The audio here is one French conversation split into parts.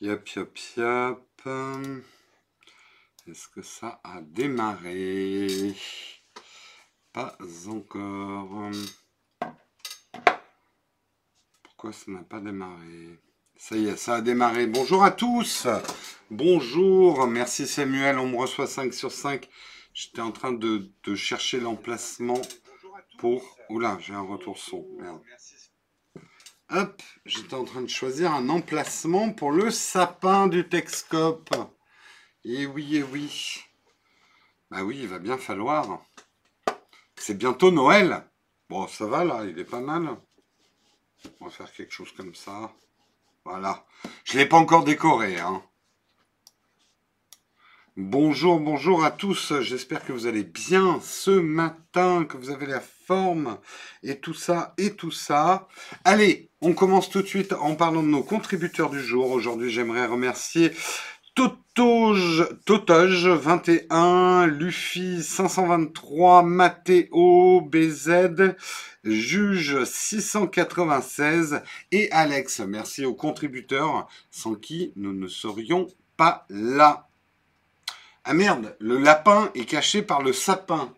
Yop, yop, yop. Est-ce que ça a démarré? Pas encore. Pourquoi ça n'a pas démarré? Ça y est, ça a démarré. Bonjour à tous. Bonjour. Merci Samuel, on me reçoit 5 sur 5. J'étais en train de chercher l'emplacement pour... Oula, j'ai un retour son. Merde. Hop, j'étais en train de choisir un emplacement pour le sapin du Texcope. Et oui, et oui. Bah oui, il va bien falloir. C'est bientôt Noël. Bon, ça va là, il est pas mal. On va faire quelque chose comme ça. Voilà. Je ne l'ai pas encore décoré, hein. Bonjour, bonjour à tous. J'espère que vous allez bien ce matin, que vous avez la forme et tout ça et tout ça. Allez, on commence tout de suite en parlant de nos contributeurs du jour. Aujourd'hui, j'aimerais remercier Totoge 21, Luffy 523, Mathéo, BZ, Juge 696 et Alex. Merci aux contributeurs sans qui nous ne serions pas là. Ah merde, le lapin est caché par le sapin.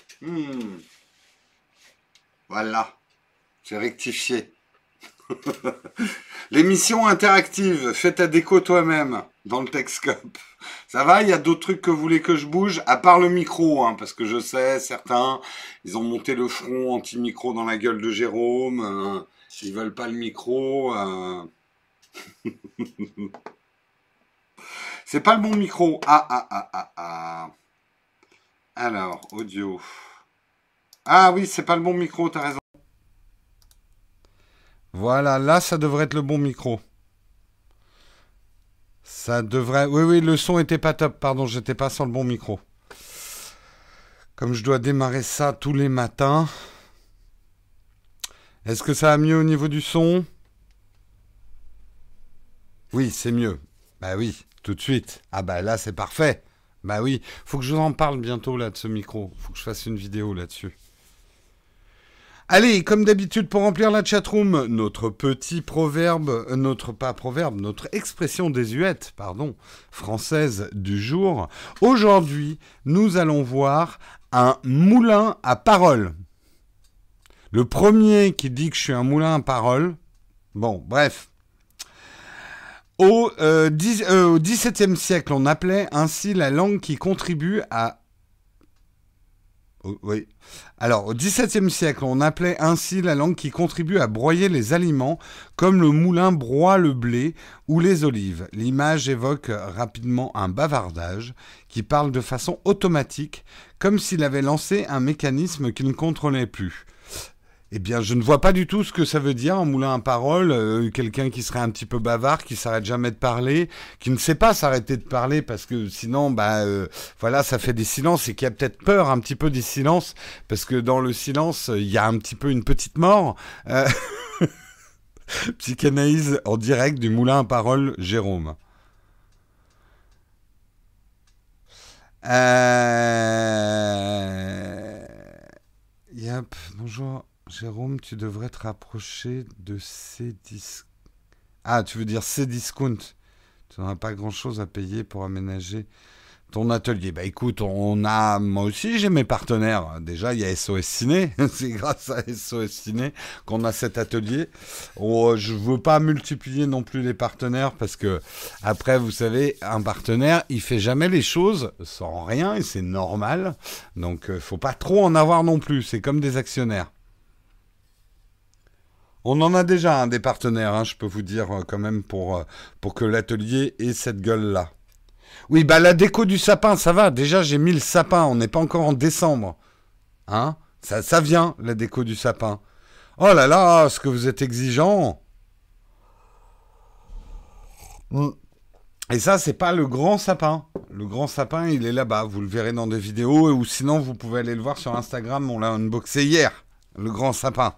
Voilà, j'ai rectifié. L'émission interactive, fais ta déco toi-même dans le Texcope. Ça va, il y a d'autres trucs que vous voulez que je bouge, à part le micro, hein, parce que je sais, certains, ils ont monté le front anti-micro dans la gueule de Jérôme, ils veulent pas le micro. C'est pas le bon micro. Ah. Alors, audio. Ah oui, c'est pas le bon micro, t'as raison. Voilà, là, ça devrait être le bon micro. Ça devrait... Oui, le son était pas top. Pardon, j'étais pas sur le bon micro. Comme je dois démarrer ça tous les matins. Est-ce que ça va mieux au niveau du son? Oui, c'est mieux. Bah oui, tout de suite. Ah bah là, c'est parfait. Bah oui, faut que je vous en parle bientôt là de ce micro. Faut que je fasse une vidéo là-dessus. Allez, comme d'habitude, pour remplir la chatroom, notre petit proverbe, notre expression désuète, française du jour. Aujourd'hui, nous allons voir un moulin à paroles. Le premier qui dit que je suis un moulin à paroles, bon, bref. Au XVIIe siècle, on appelait ainsi la langue qui contribue à... Oui. Alors, au XVIIe siècle, on appelait ainsi la langue qui contribue à broyer les aliments, comme le moulin broie le blé ou les olives. L'image évoque rapidement un bavardage qui parle de façon automatique, comme s'il avait lancé un mécanisme qu'il ne contrôlait plus. Eh bien, je ne vois pas du tout ce que ça veut dire, un moulin à paroles, quelqu'un qui serait un petit peu bavard, qui s'arrête jamais de parler, qui ne sait pas s'arrêter de parler, parce que sinon, voilà, ça fait des silences, et qui a peut-être peur un petit peu des silences, parce que dans le silence, il y a un petit peu une petite mort. Psychanalyse en direct du moulin à paroles, Jérôme. Yep, bonjour. Jérôme, tu devrais te rapprocher de Cdiscount. Ah, tu veux dire Cdiscount. Tu n'auras pas grand-chose à payer pour aménager ton atelier. Bah écoute, moi aussi j'ai mes partenaires. Déjà, il y a SOS Ciné. C'est grâce à SOS Ciné qu'on a cet atelier. Je veux pas multiplier non plus les partenaires parce que après, vous savez, un partenaire, il fait jamais les choses sans rien et c'est normal. Donc, faut pas trop en avoir non plus. C'est comme des actionnaires. On en a déjà des partenaires, hein, je peux vous dire quand même pour que l'atelier ait cette gueule-là. Oui, bah la déco du sapin, ça va. Déjà, j'ai mis le sapin. On n'est pas encore en décembre. Hein? Ça vient, la déco du sapin. Oh là là, ce que vous êtes exigeant. Et ça, c'est pas le grand sapin. Le grand sapin, il est là-bas. Vous le verrez dans des vidéos. Ou sinon, vous pouvez aller le voir sur Instagram. On l'a unboxé hier. Le grand sapin.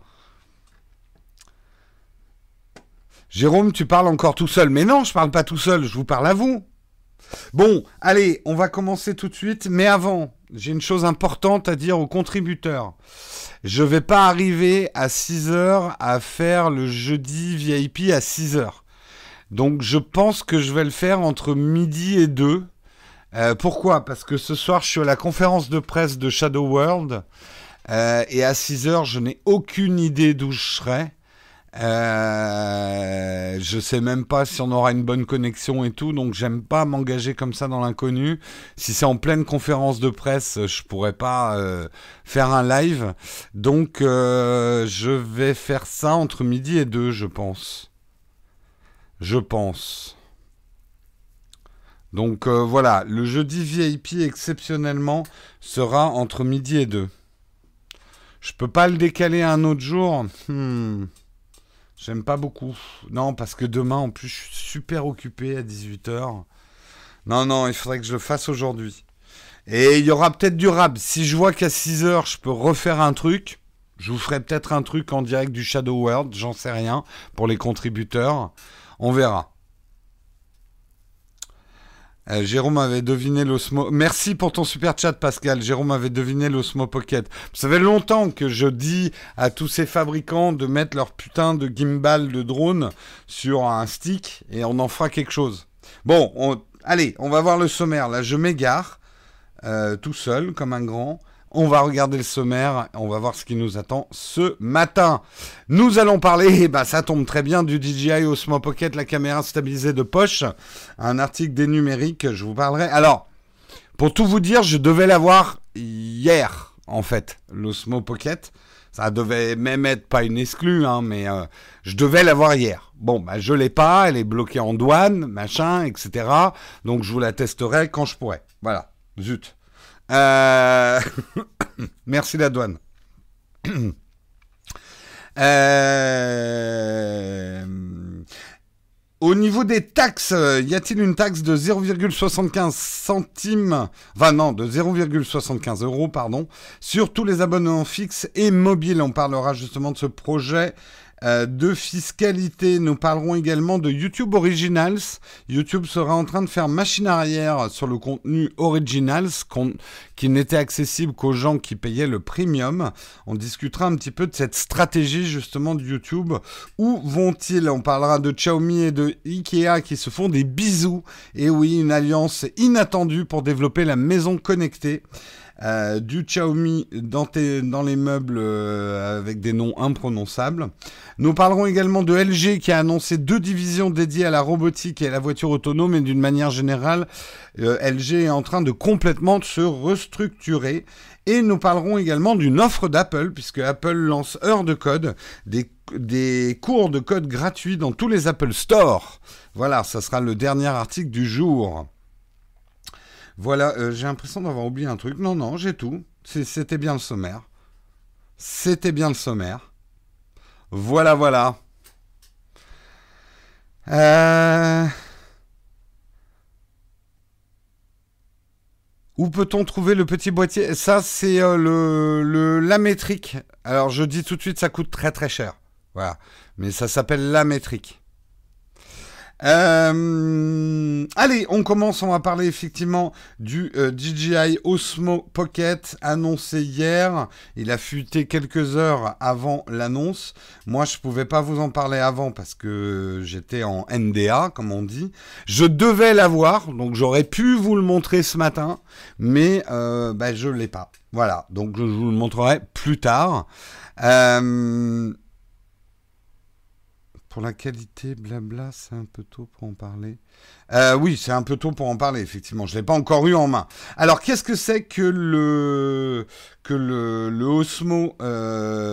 Jérôme, tu parles encore tout seul. Mais non, je parle pas tout seul. Je vous parle à vous. Bon, allez, on va commencer tout de suite. Mais avant, j'ai une chose importante à dire aux contributeurs. Je vais pas arriver à 6h à faire le jeudi VIP à 6h. Donc je pense que je vais le faire entre midi et 2. Pourquoi ? Parce que ce soir, je suis à la conférence de presse de Shadow World. Et à 6h, je n'ai aucune idée d'où je serai. Je sais même pas si on aura une bonne connexion et tout, donc j'aime pas m'engager comme ça dans l'inconnu. Si c'est en pleine conférence de presse, je pourrais pas faire un live. Donc je vais faire ça entre midi et 2, je pense. Je pense. Donc voilà, le jeudi VIP exceptionnellement sera entre midi et 2. Je peux pas le décaler à un autre jour. J'aime pas beaucoup. Non, parce que demain, en plus, je suis super occupé à 18h. Non, il faudrait que je le fasse aujourd'hui. Et il y aura peut-être du rab. Si je vois qu'à 6h, je peux refaire un truc, je vous ferai peut-être un truc en direct du Shadow World, j'en sais rien, pour les contributeurs. On verra. Jérôme avait deviné l'Osmo. Merci pour ton super chat, Pascal. Jérôme avait deviné l'Osmo Pocket. Ça fait longtemps que je dis à tous ces fabricants de mettre leur putain de gimbal de drone sur un stick et on en fera quelque chose. Bon, allez, on va voir le sommaire. Là, je m'égare tout seul comme un grand. On va regarder le sommaire, on va voir ce qui nous attend ce matin. Nous allons parler, ça tombe très bien, du DJI Osmo Pocket, la caméra stabilisée de poche. Un article des numériques, je vous parlerai. Alors, pour tout vous dire, je devais l'avoir hier, en fait, l'Osmo Pocket. Ça devait même être pas une exclue, mais je devais l'avoir hier. Bon, je l'ai pas, elle est bloquée en douane, machin, etc. Donc, je vous la testerai quand je pourrai. Voilà, zut. Merci la douane. Au niveau des taxes, y a-t-il une taxe de 0,75 centimes, enfin non, de 0,75 €, pardon, sur tous les abonnements fixes et mobiles? On parlera justement de ce projet de fiscalité. Nous parlerons également de YouTube Originals. YouTube sera en train de faire machine arrière sur le contenu Originals qui n'était accessible qu'aux gens qui payaient le premium. On discutera un petit peu de cette stratégie justement de YouTube. Où vont-ils ? On parlera de Xiaomi et de Ikea qui se font des bisous. Et oui, une alliance inattendue pour développer la maison connectée. Du Xiaomi dans les meubles avec des noms imprononçables. Nous parlerons également de LG qui a annoncé 2 divisions dédiées à la robotique et à la voiture autonome, et d'une manière générale, LG est en train de complètement se restructurer. Et nous parlerons également d'une offre d'Apple, puisque Apple lance Heures de code, des cours de code gratuits dans tous les Apple Store. Voilà, ça sera le dernier article du jour. Voilà, j'ai l'impression d'avoir oublié un truc. Non, j'ai tout. C'était bien le sommaire. Voilà. Où peut-on trouver le petit boîtier ? Ça, c'est la métrique. Alors, je dis tout de suite, ça coûte très très cher. Voilà. Mais ça s'appelle la métrique. Allez, on commence, on va parler effectivement du DJI Osmo Pocket annoncé hier. Il a fuité quelques heures avant l'annonce. Moi, je pouvais pas vous en parler avant parce que j'étais en NDA, comme on dit. Je devais l'avoir, donc j'aurais pu vous le montrer ce matin, mais je l'ai pas. Voilà, donc je vous le montrerai plus tard. Pour la qualité, blabla, c'est un peu tôt pour en parler. Oui, c'est un peu tôt pour en parler, effectivement. Je ne l'ai pas encore eu en main. Alors, qu'est-ce que c'est que le Osmo Pocket ?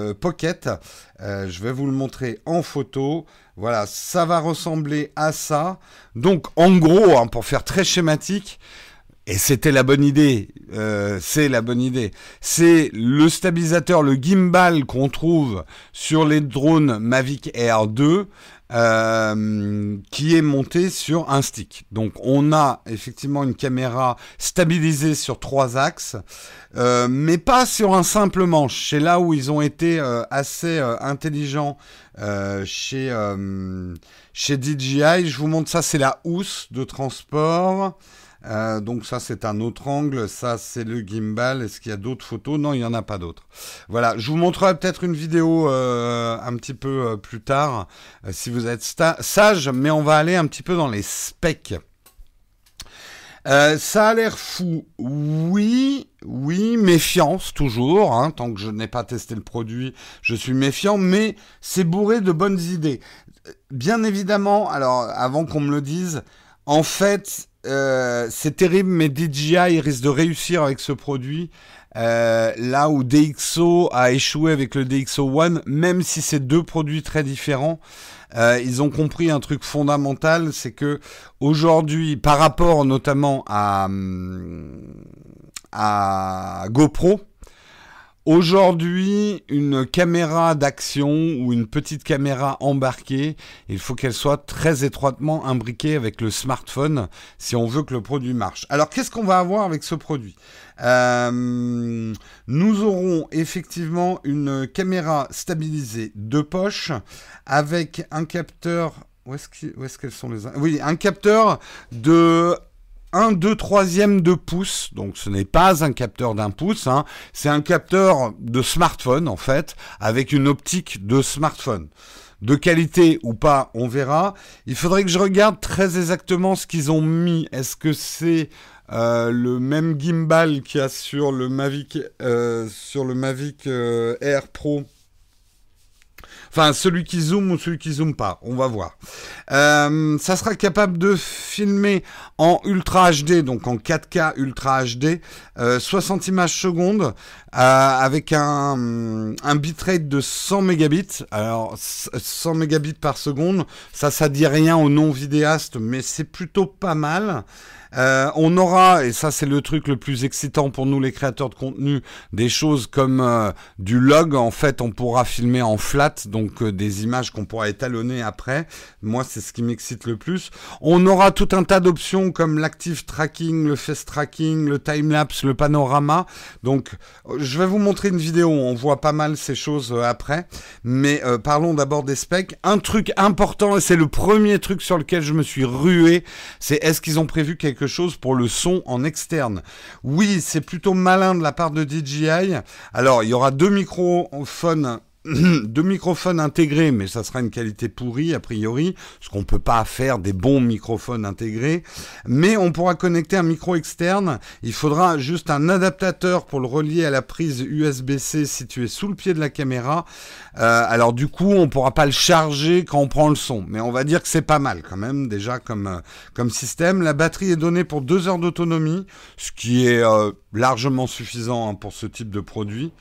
Je vais vous le montrer en photo. Voilà, ça va ressembler à ça. Donc, en gros, pour faire très schématique, et c'était la bonne idée, c'est le stabilisateur, le gimbal qu'on trouve sur les drones Mavic Air 2, qui est monté sur un stick. Donc on a effectivement une caméra stabilisée sur 3 axes, mais pas sur un simple manche. C'est là où ils ont été assez intelligents chez DJI. Je vous montre ça, c'est la housse de transport. Donc ça, c'est un autre angle. Ça, c'est le gimbal. Est-ce qu'il y a d'autres photos? Non, il n'y en a pas d'autres. Voilà, je vous montrerai peut-être une vidéo un petit peu plus tard, si vous êtes sage, mais on va aller un petit peu dans les specs. Ça a l'air fou, oui, méfiance toujours, hein, tant que je n'ai pas testé le produit, je suis méfiant, mais c'est bourré de bonnes idées. Bien évidemment, alors avant qu'on me le dise, en fait, c'est terrible, mais DJI risque de réussir avec ce produit, là où DxO a échoué avec le DxO One, même si c'est deux produits très différents. Ils ont compris un truc fondamental, c'est que aujourd'hui, par rapport notamment à GoPro, aujourd'hui, une caméra d'action ou une petite caméra embarquée, il faut qu'elle soit très étroitement imbriquée avec le smartphone si on veut que le produit marche. Alors, qu'est-ce qu'on va avoir avec ce produit ? Nous aurons effectivement une caméra stabilisée de poche avec un capteur. Où est-ce qu'elles sont les... Oui, un capteur de 1, 2, 3e de pouce, donc ce n'est pas un capteur d'1 pouce, hein. C'est un capteur de smartphone en fait, avec une optique de smartphone. De qualité ou pas, on verra. Il faudrait que je regarde très exactement ce qu'ils ont mis. Est-ce que c'est le même gimbal qu'il y a sur le Mavic Air Pro? Enfin, celui qui zoome ou celui qui zoome pas, on va voir. Ça sera capable de filmer en Ultra HD, donc en 4K Ultra HD, 60 images secondes, avec un bitrate de 100 mégabits. Alors, 100 mégabits par seconde, ça dit rien aux non-vidéastes, mais c'est plutôt pas mal. On aura, et ça c'est le truc le plus excitant pour nous les créateurs de contenu, des choses comme du log. En fait, on pourra filmer en flat, donc des images qu'on pourra étalonner après. Moi, c'est ce qui m'excite le plus. On aura tout un tas d'options comme l'active tracking, le face tracking, le time-lapse, le panorama. Donc, je vais vous montrer une vidéo où on voit pas mal ces choses après. Mais parlons d'abord des specs. Un truc important, et c'est le premier truc sur lequel je me suis rué, c'est est-ce qu'ils ont prévu quelque chose pour le son en externe? Oui, c'est plutôt malin de la part de DJI. Alors, il y aura deux microphones intégrés, mais ça sera une qualité pourrie a priori, parce qu'on peut pas faire des bons microphones intégrés. Mais on pourra connecter un micro externe. Il faudra juste un adaptateur pour le relier à la prise USB-C située sous le pied de la caméra. Alors du coup, on pourra pas le charger quand on prend le son, mais on va dire que c'est pas mal quand même déjà comme système. La batterie est donnée pour 2 heures d'autonomie, ce qui est largement suffisant, hein, pour ce type de produit.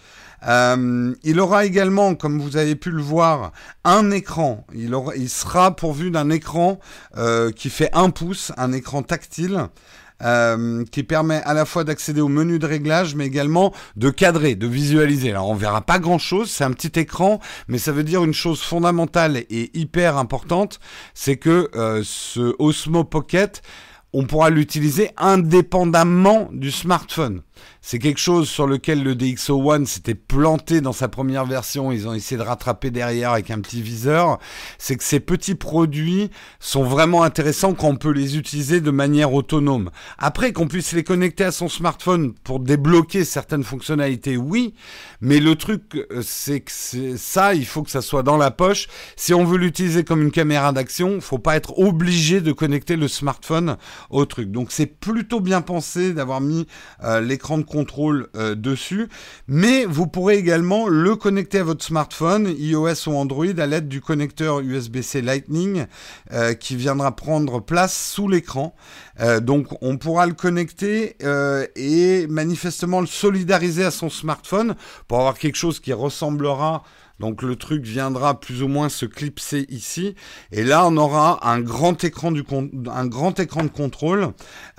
Il aura également, comme vous avez pu le voir, un écran. Il sera pourvu d'un écran qui fait 1 pouce, un écran tactile. Qui permet à la fois d'accéder au menu de réglage, mais également de cadrer, de visualiser. Alors on verra pas grand chose, c'est un petit écran, mais ça veut dire une chose fondamentale et hyper importante, c'est que ce Osmo Pocket, on pourra l'utiliser indépendamment du smartphone. C'est quelque chose sur lequel le DxO One s'était planté dans sa première version. Ils ont essayé de rattraper derrière avec un petit viseur. C'est que ces petits produits sont vraiment intéressants quand on peut les utiliser de manière autonome. Après, qu'on puisse les connecter à son smartphone pour débloquer certaines fonctionnalités, oui. Mais le truc, c'est que ça, il faut que ça soit dans la poche. Si on veut l'utiliser comme une caméra d'action, faut pas être obligé de connecter le smartphone au truc. Donc c'est plutôt bien pensé d'avoir mis l'écran de contrôle dessus, mais vous pourrez également le connecter à votre smartphone, iOS ou Android, à l'aide du connecteur USB-C Lightning qui viendra prendre place sous l'écran. Donc on pourra le connecter et manifestement le solidariser à son smartphone pour avoir quelque chose qui ressemblera. Donc le truc viendra plus ou moins se clipser ici. Et là, on aura un grand écran de contrôle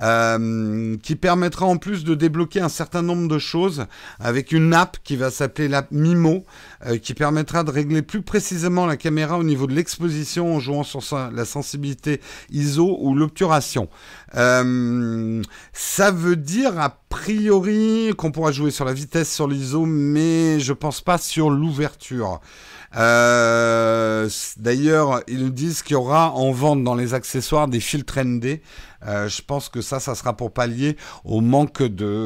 qui permettra en plus de débloquer un certain nombre de choses avec une app qui va s'appeler l'app Mimo qui permettra de régler plus précisément la caméra au niveau de l'exposition en jouant sur la sensibilité ISO ou l'obturation. Ça veut dire a priori qu'on pourra jouer sur la vitesse, sur l'ISO, mais je pense pas sur l'ouverture. D'ailleurs, ils nous disent qu'il y aura en vente dans les accessoires des filtres ND. Je pense que ça sera pour pallier au manque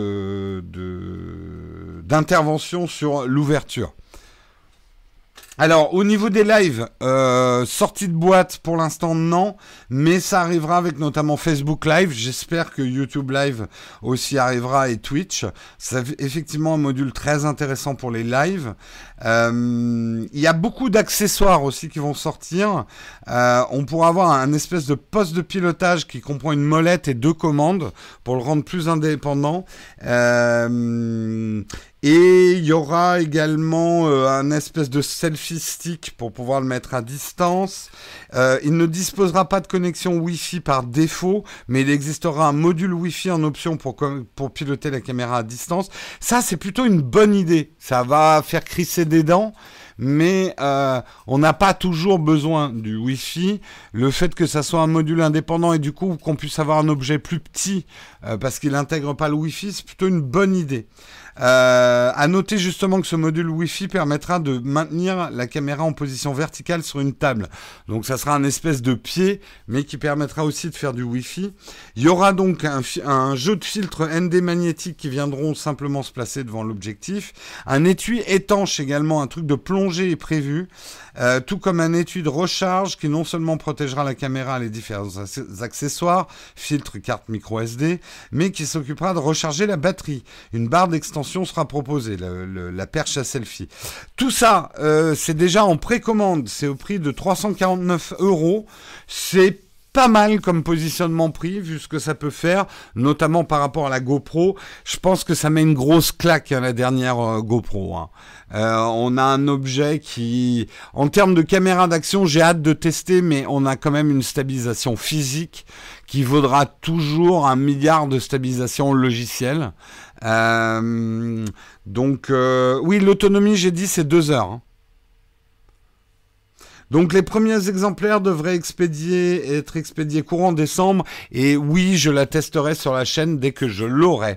d'intervention sur l'ouverture. Alors, au niveau des lives, sortie de boîte pour l'instant non, mais ça arrivera avec notamment Facebook Live. J'espère que YouTube Live aussi arrivera et Twitch. C'est effectivement un module très intéressant pour les lives. Il y a beaucoup d'accessoires aussi qui vont sortir. On pourra avoir un espèce de poste de pilotage qui comprend une molette et 2 commandes pour le rendre plus indépendant. Et il y aura également un espèce de selfie stick pour pouvoir le mettre à distance. Il ne disposera pas de connexion Wi-Fi par défaut, mais il existera un module Wi-Fi en option pour piloter la caméra à distance. Ça, c'est plutôt une bonne idée. Ça va faire crisser des dents, mais on n'a pas toujours besoin du Wi-Fi. Le fait que ça soit un module indépendant et du coup qu'on puisse avoir un objet plus petit parce qu'il n'intègre pas le Wi-Fi, c'est plutôt une bonne idée. À noter justement que ce module Wi-Fi permettra de maintenir la caméra en position verticale sur une table. Donc ça sera un espèce de pied, mais qui permettra aussi de faire du Wi-Fi. Il y aura donc un jeu de filtres ND magnétiques qui viendront simplement se placer devant l'objectif. Un étui étanche également, un truc de plongée est prévu. Tout comme un étui de recharge qui non seulement protégera la caméra et les différents accessoires, filtre, carte micro SD, mais qui s'occupera de recharger la batterie. Une barre d'extension sera proposée, la perche à selfie. Tout ça, c'est déjà en précommande, c'est au prix de 349 €. C'est pas mal comme positionnement prix, vu ce que ça peut faire, notamment par rapport à la GoPro. Je pense que ça met une grosse claque à la dernière GoPro. On a un objet qui, en termes de caméra d'action, j'ai hâte de tester, mais on a quand même une stabilisation physique qui vaudra toujours 1 milliard de stabilisation logicielle. Donc, oui, l'autonomie, j'ai dit, c'est 2 heures. Donc les premiers exemplaires devraient être expédiés courant décembre. Et oui, je la testerai sur la chaîne dès que je l'aurai.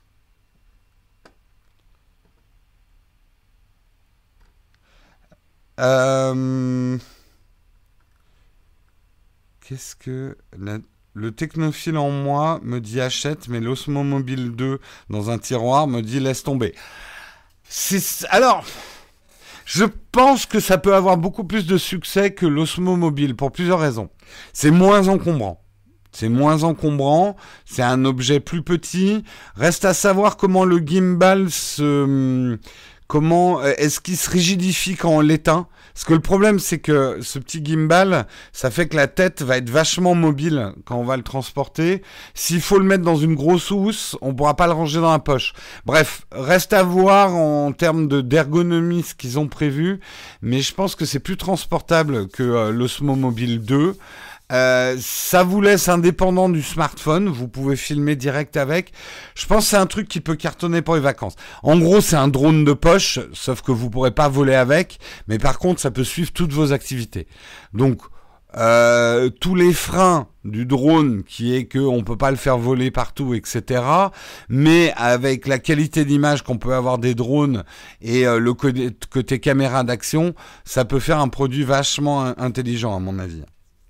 Qu'est-ce que... Le technophile en moi me dit achète, mais l'Osmo Mobile 2 dans un tiroir me dit laisse tomber. Alors... Je pense que ça peut avoir beaucoup plus de succès que l'Osmo Mobile pour plusieurs raisons. C'est moins encombrant. C'est un objet plus petit. Reste à savoir comment le gimbal est-ce qu'il se rigidifie quand on l'éteint. Parce que le problème, c'est que ce petit gimbal, ça fait que la tête va être vachement mobile quand on va le transporter. S'il faut le mettre dans une grosse housse, on pourra pas le ranger dans la poche. Bref, reste à voir en termes d'ergonomie ce qu'ils ont prévu. Mais je pense que c'est plus transportable que l'Osmo Mobile 2. Ça vous laisse indépendant du smartphone, vous pouvez filmer direct avec. Je pense que c'est un truc qui peut cartonner pour les vacances. En gros, c'est un drone de poche, sauf que vous pourrez pas voler avec, mais par contre, ça peut suivre toutes vos activités. Donc, tous les freins du drone, qui est qu'on peut pas le faire voler partout, etc. Mais avec la qualité d'image qu'on peut avoir des drones et le côté caméra d'action, ça peut faire un produit vachement intelligent, à mon avis.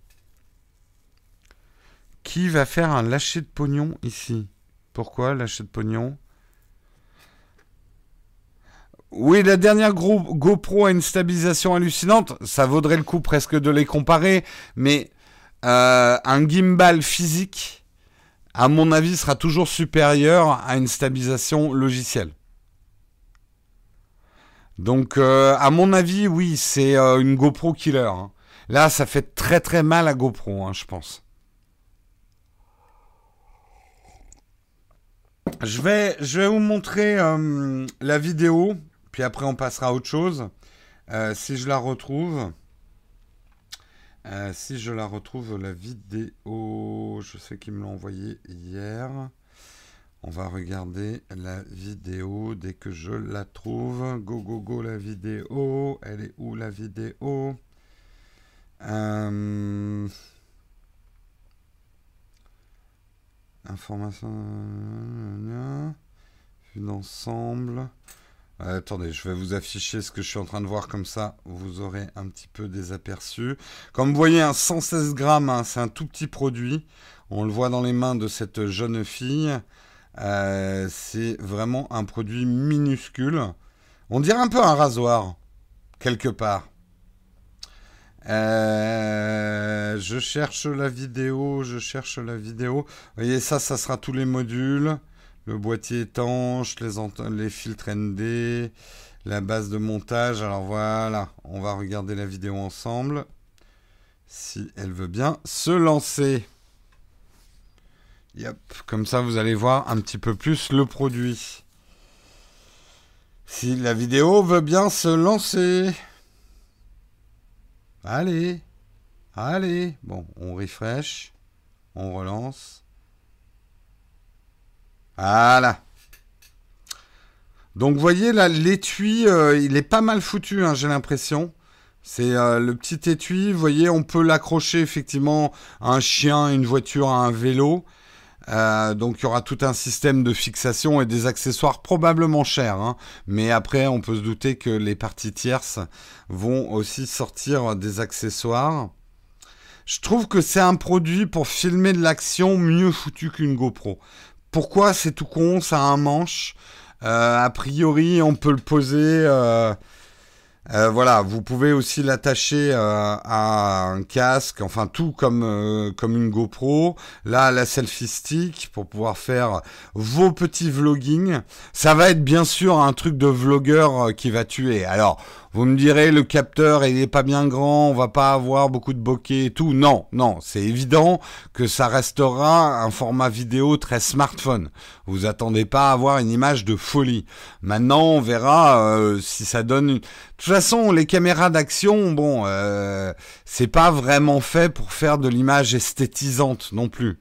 Qui va faire un lâcher de pognon ici? Pourquoi lâcher de pognon? Oui, la dernière GoPro a une stabilisation hallucinante. Ça vaudrait le coup presque de les comparer. Mais un gimbal physique, à mon avis, sera toujours supérieur à une stabilisation logicielle. Donc, à mon avis, oui, c'est une GoPro killer. Là, ça fait très très mal à GoPro, je pense. Je vais vous montrer la vidéo, puis après on passera à autre chose. Si je la retrouve. La vidéo, je sais qu'ils me l'ont envoyée hier. On va regarder la vidéo dès que je la trouve. Go, go, go, la vidéo. Elle est où la vidéo? Information. Vue d'ensemble. Attendez, je vais vous afficher ce que je suis en train de voir comme ça. Vous aurez un petit peu des aperçus. Comme vous voyez, 116 grammes, hein, c'est un tout petit produit. On le voit dans les mains de cette jeune fille. C'est vraiment un produit minuscule. On dirait un peu un rasoir, quelque part. Je cherche la vidéo. Vous voyez, ça sera tous les modules. Le boîtier étanche, les filtres ND, la base de montage. Alors voilà, on va regarder la vidéo ensemble. Si elle veut bien se lancer. Yep. Comme ça, vous allez voir un petit peu plus le produit. Si la vidéo veut bien se lancer. Allez. Bon, on refresh. On relance. Voilà. Donc, vous voyez, là, l'étui, il est pas mal foutu, hein, j'ai l'impression. C'est le petit étui. Vous voyez, on peut l'accrocher, effectivement, à un chien, une voiture, à un vélo. Donc il y aura tout un système de fixation et des accessoires probablement chers, hein. Mais après on peut se douter que les parties tierces vont aussi sortir des accessoires. Je trouve que c'est un produit pour filmer de l'action mieux foutu qu'une GoPro. Pourquoi? C'est tout con, ça a un manche. A priori on peut le poser... voilà, vous pouvez aussi l'attacher à un casque, enfin tout comme une GoPro. Là, la selfie stick pour pouvoir faire vos petits vlogging. Ça va être bien sûr un truc de vlogueur qui va tuer. Alors, vous me direz, le capteur, il est pas bien grand, on va pas avoir beaucoup de bokeh et tout. Non, c'est évident que ça restera un format vidéo très smartphone. Vous attendez pas à avoir une image de folie. Maintenant, on verra si ça donne une... De toute façon, les caméras d'action, bon, c'est pas vraiment fait pour faire de l'image esthétisante non plus.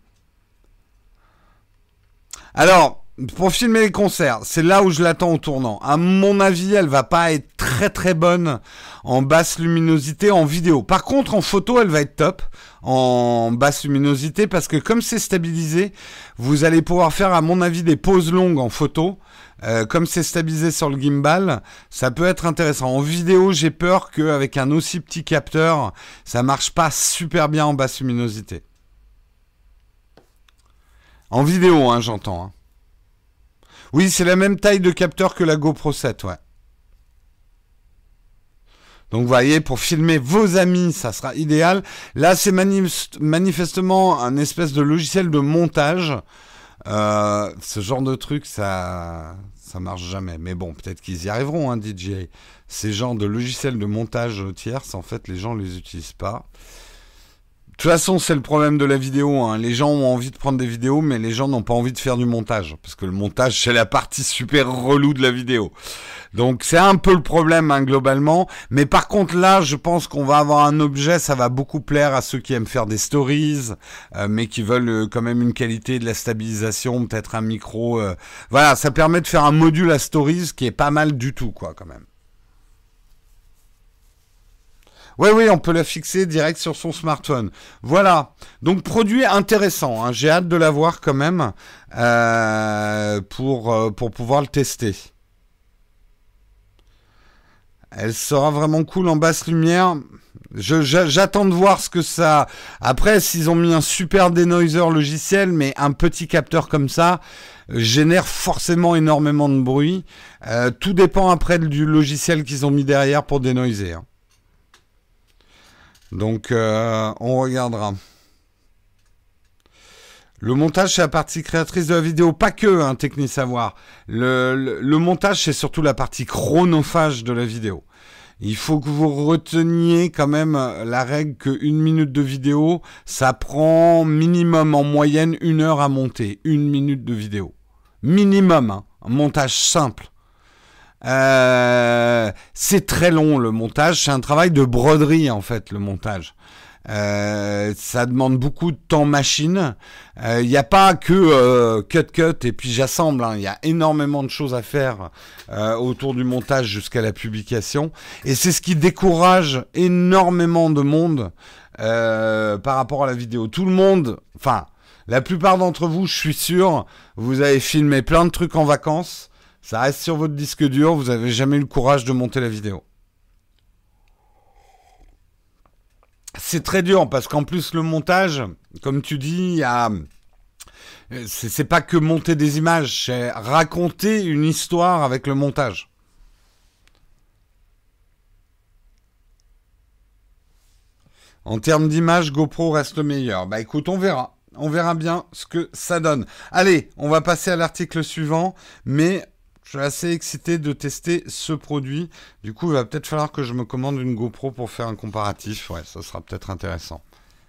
Alors, pour filmer les concerts, c'est là où je l'attends au tournant. À mon avis, elle va pas être très très bonne en basse luminosité en vidéo. Par contre, en photo, elle va être top en basse luminosité parce que comme c'est stabilisé, vous allez pouvoir faire, à mon avis, des pauses longues en photo. Comme c'est stabilisé sur le gimbal, ça peut être intéressant. En vidéo, j'ai peur qu'avec un aussi petit capteur, ça marche pas super bien en basse luminosité. En vidéo, hein, j'entends. Hein. Oui, c'est la même taille de capteur que la GoPro 7, ouais. Donc vous voyez, pour filmer vos amis, ça sera idéal. Là, c'est manifestement un espèce de logiciel de montage. Ce genre de truc, ça marche jamais. Mais bon, peut-être qu'ils y arriveront, hein, DJI. Ces genres de logiciels de montage tierces, en fait, les gens les utilisent pas. De toute façon, c'est le problème de la vidéo, hein. Les gens ont envie de prendre des vidéos, mais les gens n'ont pas envie de faire du montage. Parce que le montage, c'est la partie super relou de la vidéo. Donc, c'est un peu le problème, hein, globalement. Mais par contre, là, je pense qu'on va avoir un objet, ça va beaucoup plaire à ceux qui aiment faire des stories, mais qui veulent quand même une qualité, de la stabilisation, peut-être un micro. Voilà, ça permet de faire un module à stories qui est pas mal du tout, quoi, quand même. Oui, on peut la fixer direct sur son smartphone. Voilà. Donc, produit intéressant, hein. J'ai hâte de la voir quand même pour pouvoir le tester. Elle sera vraiment cool en basse lumière. J'attends de voir ce que ça... Après, s'ils ont mis un super denoiser logiciel, mais un petit capteur comme ça génère forcément énormément de bruit. Tout dépend après du logiciel qu'ils ont mis derrière pour denoiser, hein. Donc, on regardera. Le montage, c'est la partie créatrice de la vidéo. Pas que, hein, Technisavoir. Le montage, c'est surtout la partie chronophage de la vidéo. Il faut que vous reteniez quand même la règle qu'une minute de vidéo, ça prend minimum en moyenne 1 heure à monter. 1 minute de vidéo. Minimum, hein. Un montage simple. C'est très long le montage, c'est un travail de broderie en fait le montage. Ça demande beaucoup de temps machine. Il n'y a pas que cut et puis j'assemble, hein. Il y a énormément de choses à faire autour du montage jusqu'à la publication. Et c'est ce qui décourage énormément de monde par rapport à la vidéo. Tout le monde, enfin La plupart d'entre vous, je suis sûr, vous avez filmé plein de trucs en vacances. Ça reste sur votre disque dur. Vous n'avez jamais eu le courage de monter la vidéo. C'est très dur parce qu'en plus, le montage, comme tu dis, il y a... C'est pas que monter des images, c'est raconter une histoire avec le montage. En termes d'image, GoPro reste le meilleur. Bah écoute, on verra. On verra bien ce que ça donne. Allez, on va passer à l'article suivant, mais je suis assez excité de tester ce produit. Du coup, il va peut-être falloir que je me commande une GoPro pour faire un comparatif. Ouais, ça sera peut-être intéressant.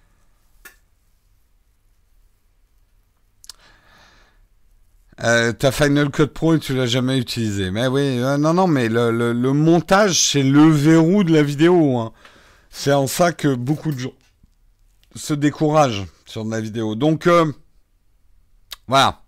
Ta Final Cut Pro et tu l'as jamais utilisé. Mais oui, non, mais le montage, c'est le verrou de la vidéo. Hein. C'est en ça que beaucoup de gens se découragent sur de la vidéo. Donc, voilà.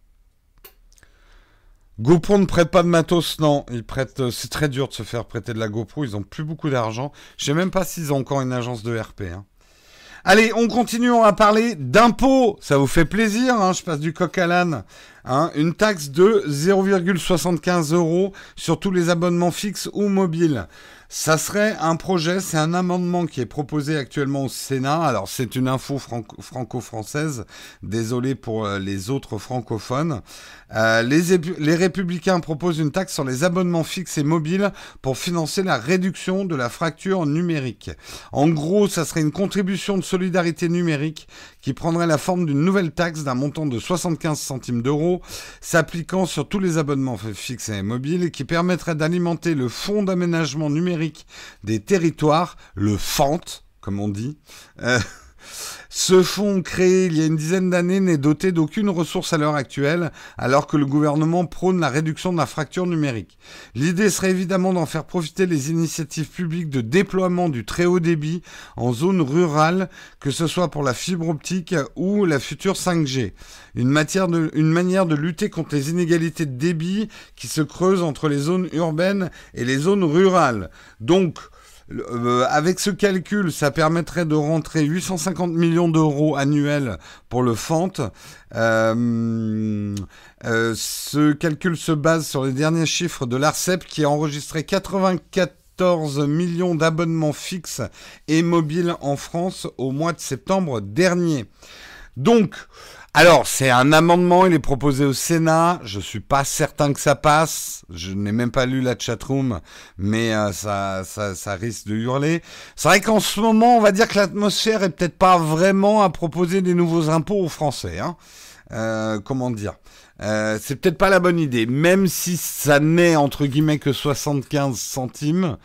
GoPro ne prête pas de matos, non. Ils prêtent, c'est très dur de se faire prêter de la GoPro. Ils ont plus beaucoup d'argent. Je sais même pas s'ils ont encore une agence de RP. Hein. Allez, on continue, on va parler d'impôts. Ça vous fait plaisir, hein, je passe du coq à l'âne. Hein, une taxe de 0,75 € sur tous les abonnements fixes ou mobiles. Ça serait un projet, c'est un amendement qui est proposé actuellement au Sénat. Alors, c'est une info franco-française. Désolé pour les autres francophones. Les Républicains proposent une taxe sur les abonnements fixes et mobiles pour financer la réduction de la fracture numérique. En gros, ça serait une contribution de solidarité numérique qui prendrait la forme d'une nouvelle taxe d'un montant de 75 centimes d'euros, s'appliquant sur tous les abonnements fixes et mobiles et qui permettrait d'alimenter le Fonds d'aménagement numérique des territoires, le FANT, comme on dit. Ce fonds créé il y a une dizaine d'années n'est doté d'aucune ressource à l'heure actuelle, alors que le gouvernement prône la réduction de la fracture numérique. L'idée serait évidemment d'en faire profiter les initiatives publiques de déploiement du très haut débit en zone rurale, que ce soit pour la fibre optique ou la future 5G. Une manière de lutter contre les inégalités de débit qui se creusent entre les zones urbaines et les zones rurales. Donc, avec ce calcul, ça permettrait de rentrer 850 millions d'euros annuels pour le FANT. Ce calcul se base sur les derniers chiffres de l'ARCEP qui a enregistré 14 millions d'abonnements fixes et mobiles en France au mois de septembre dernier. Donc, alors, c'est un amendement, il est proposé au Sénat, je suis pas certain que ça passe, je n'ai même pas lu la chatroom, mais ça risque de hurler. C'est vrai qu'en ce moment, on va dire que l'atmosphère est peut-être pas vraiment à proposer des nouveaux impôts aux Français. Hein. Comment dire c'est peut-être pas la bonne idée, même si ça n'est entre guillemets que 75 centimes.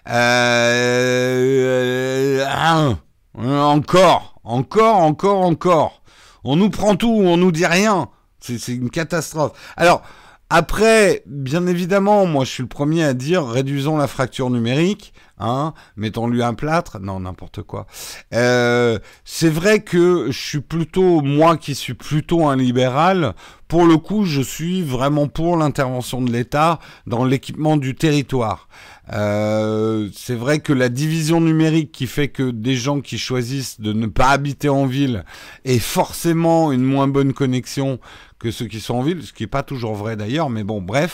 Encore. On nous prend tout, on nous dit rien. C'est une catastrophe. Alors, après, bien évidemment, moi je suis le premier à dire réduisons la fracture numérique, hein, mettons-lui un plâtre, non, n'importe quoi. C'est vrai que moi qui suis plutôt un libéral, pour le coup, je suis vraiment pour l'intervention de l'État dans l'équipement du territoire. C'est vrai que la division numérique qui fait que des gens qui choisissent de ne pas habiter en ville aient forcément une moins bonne connexion que ceux qui sont en ville, ce qui n'est pas toujours vrai d'ailleurs, mais bon, bref.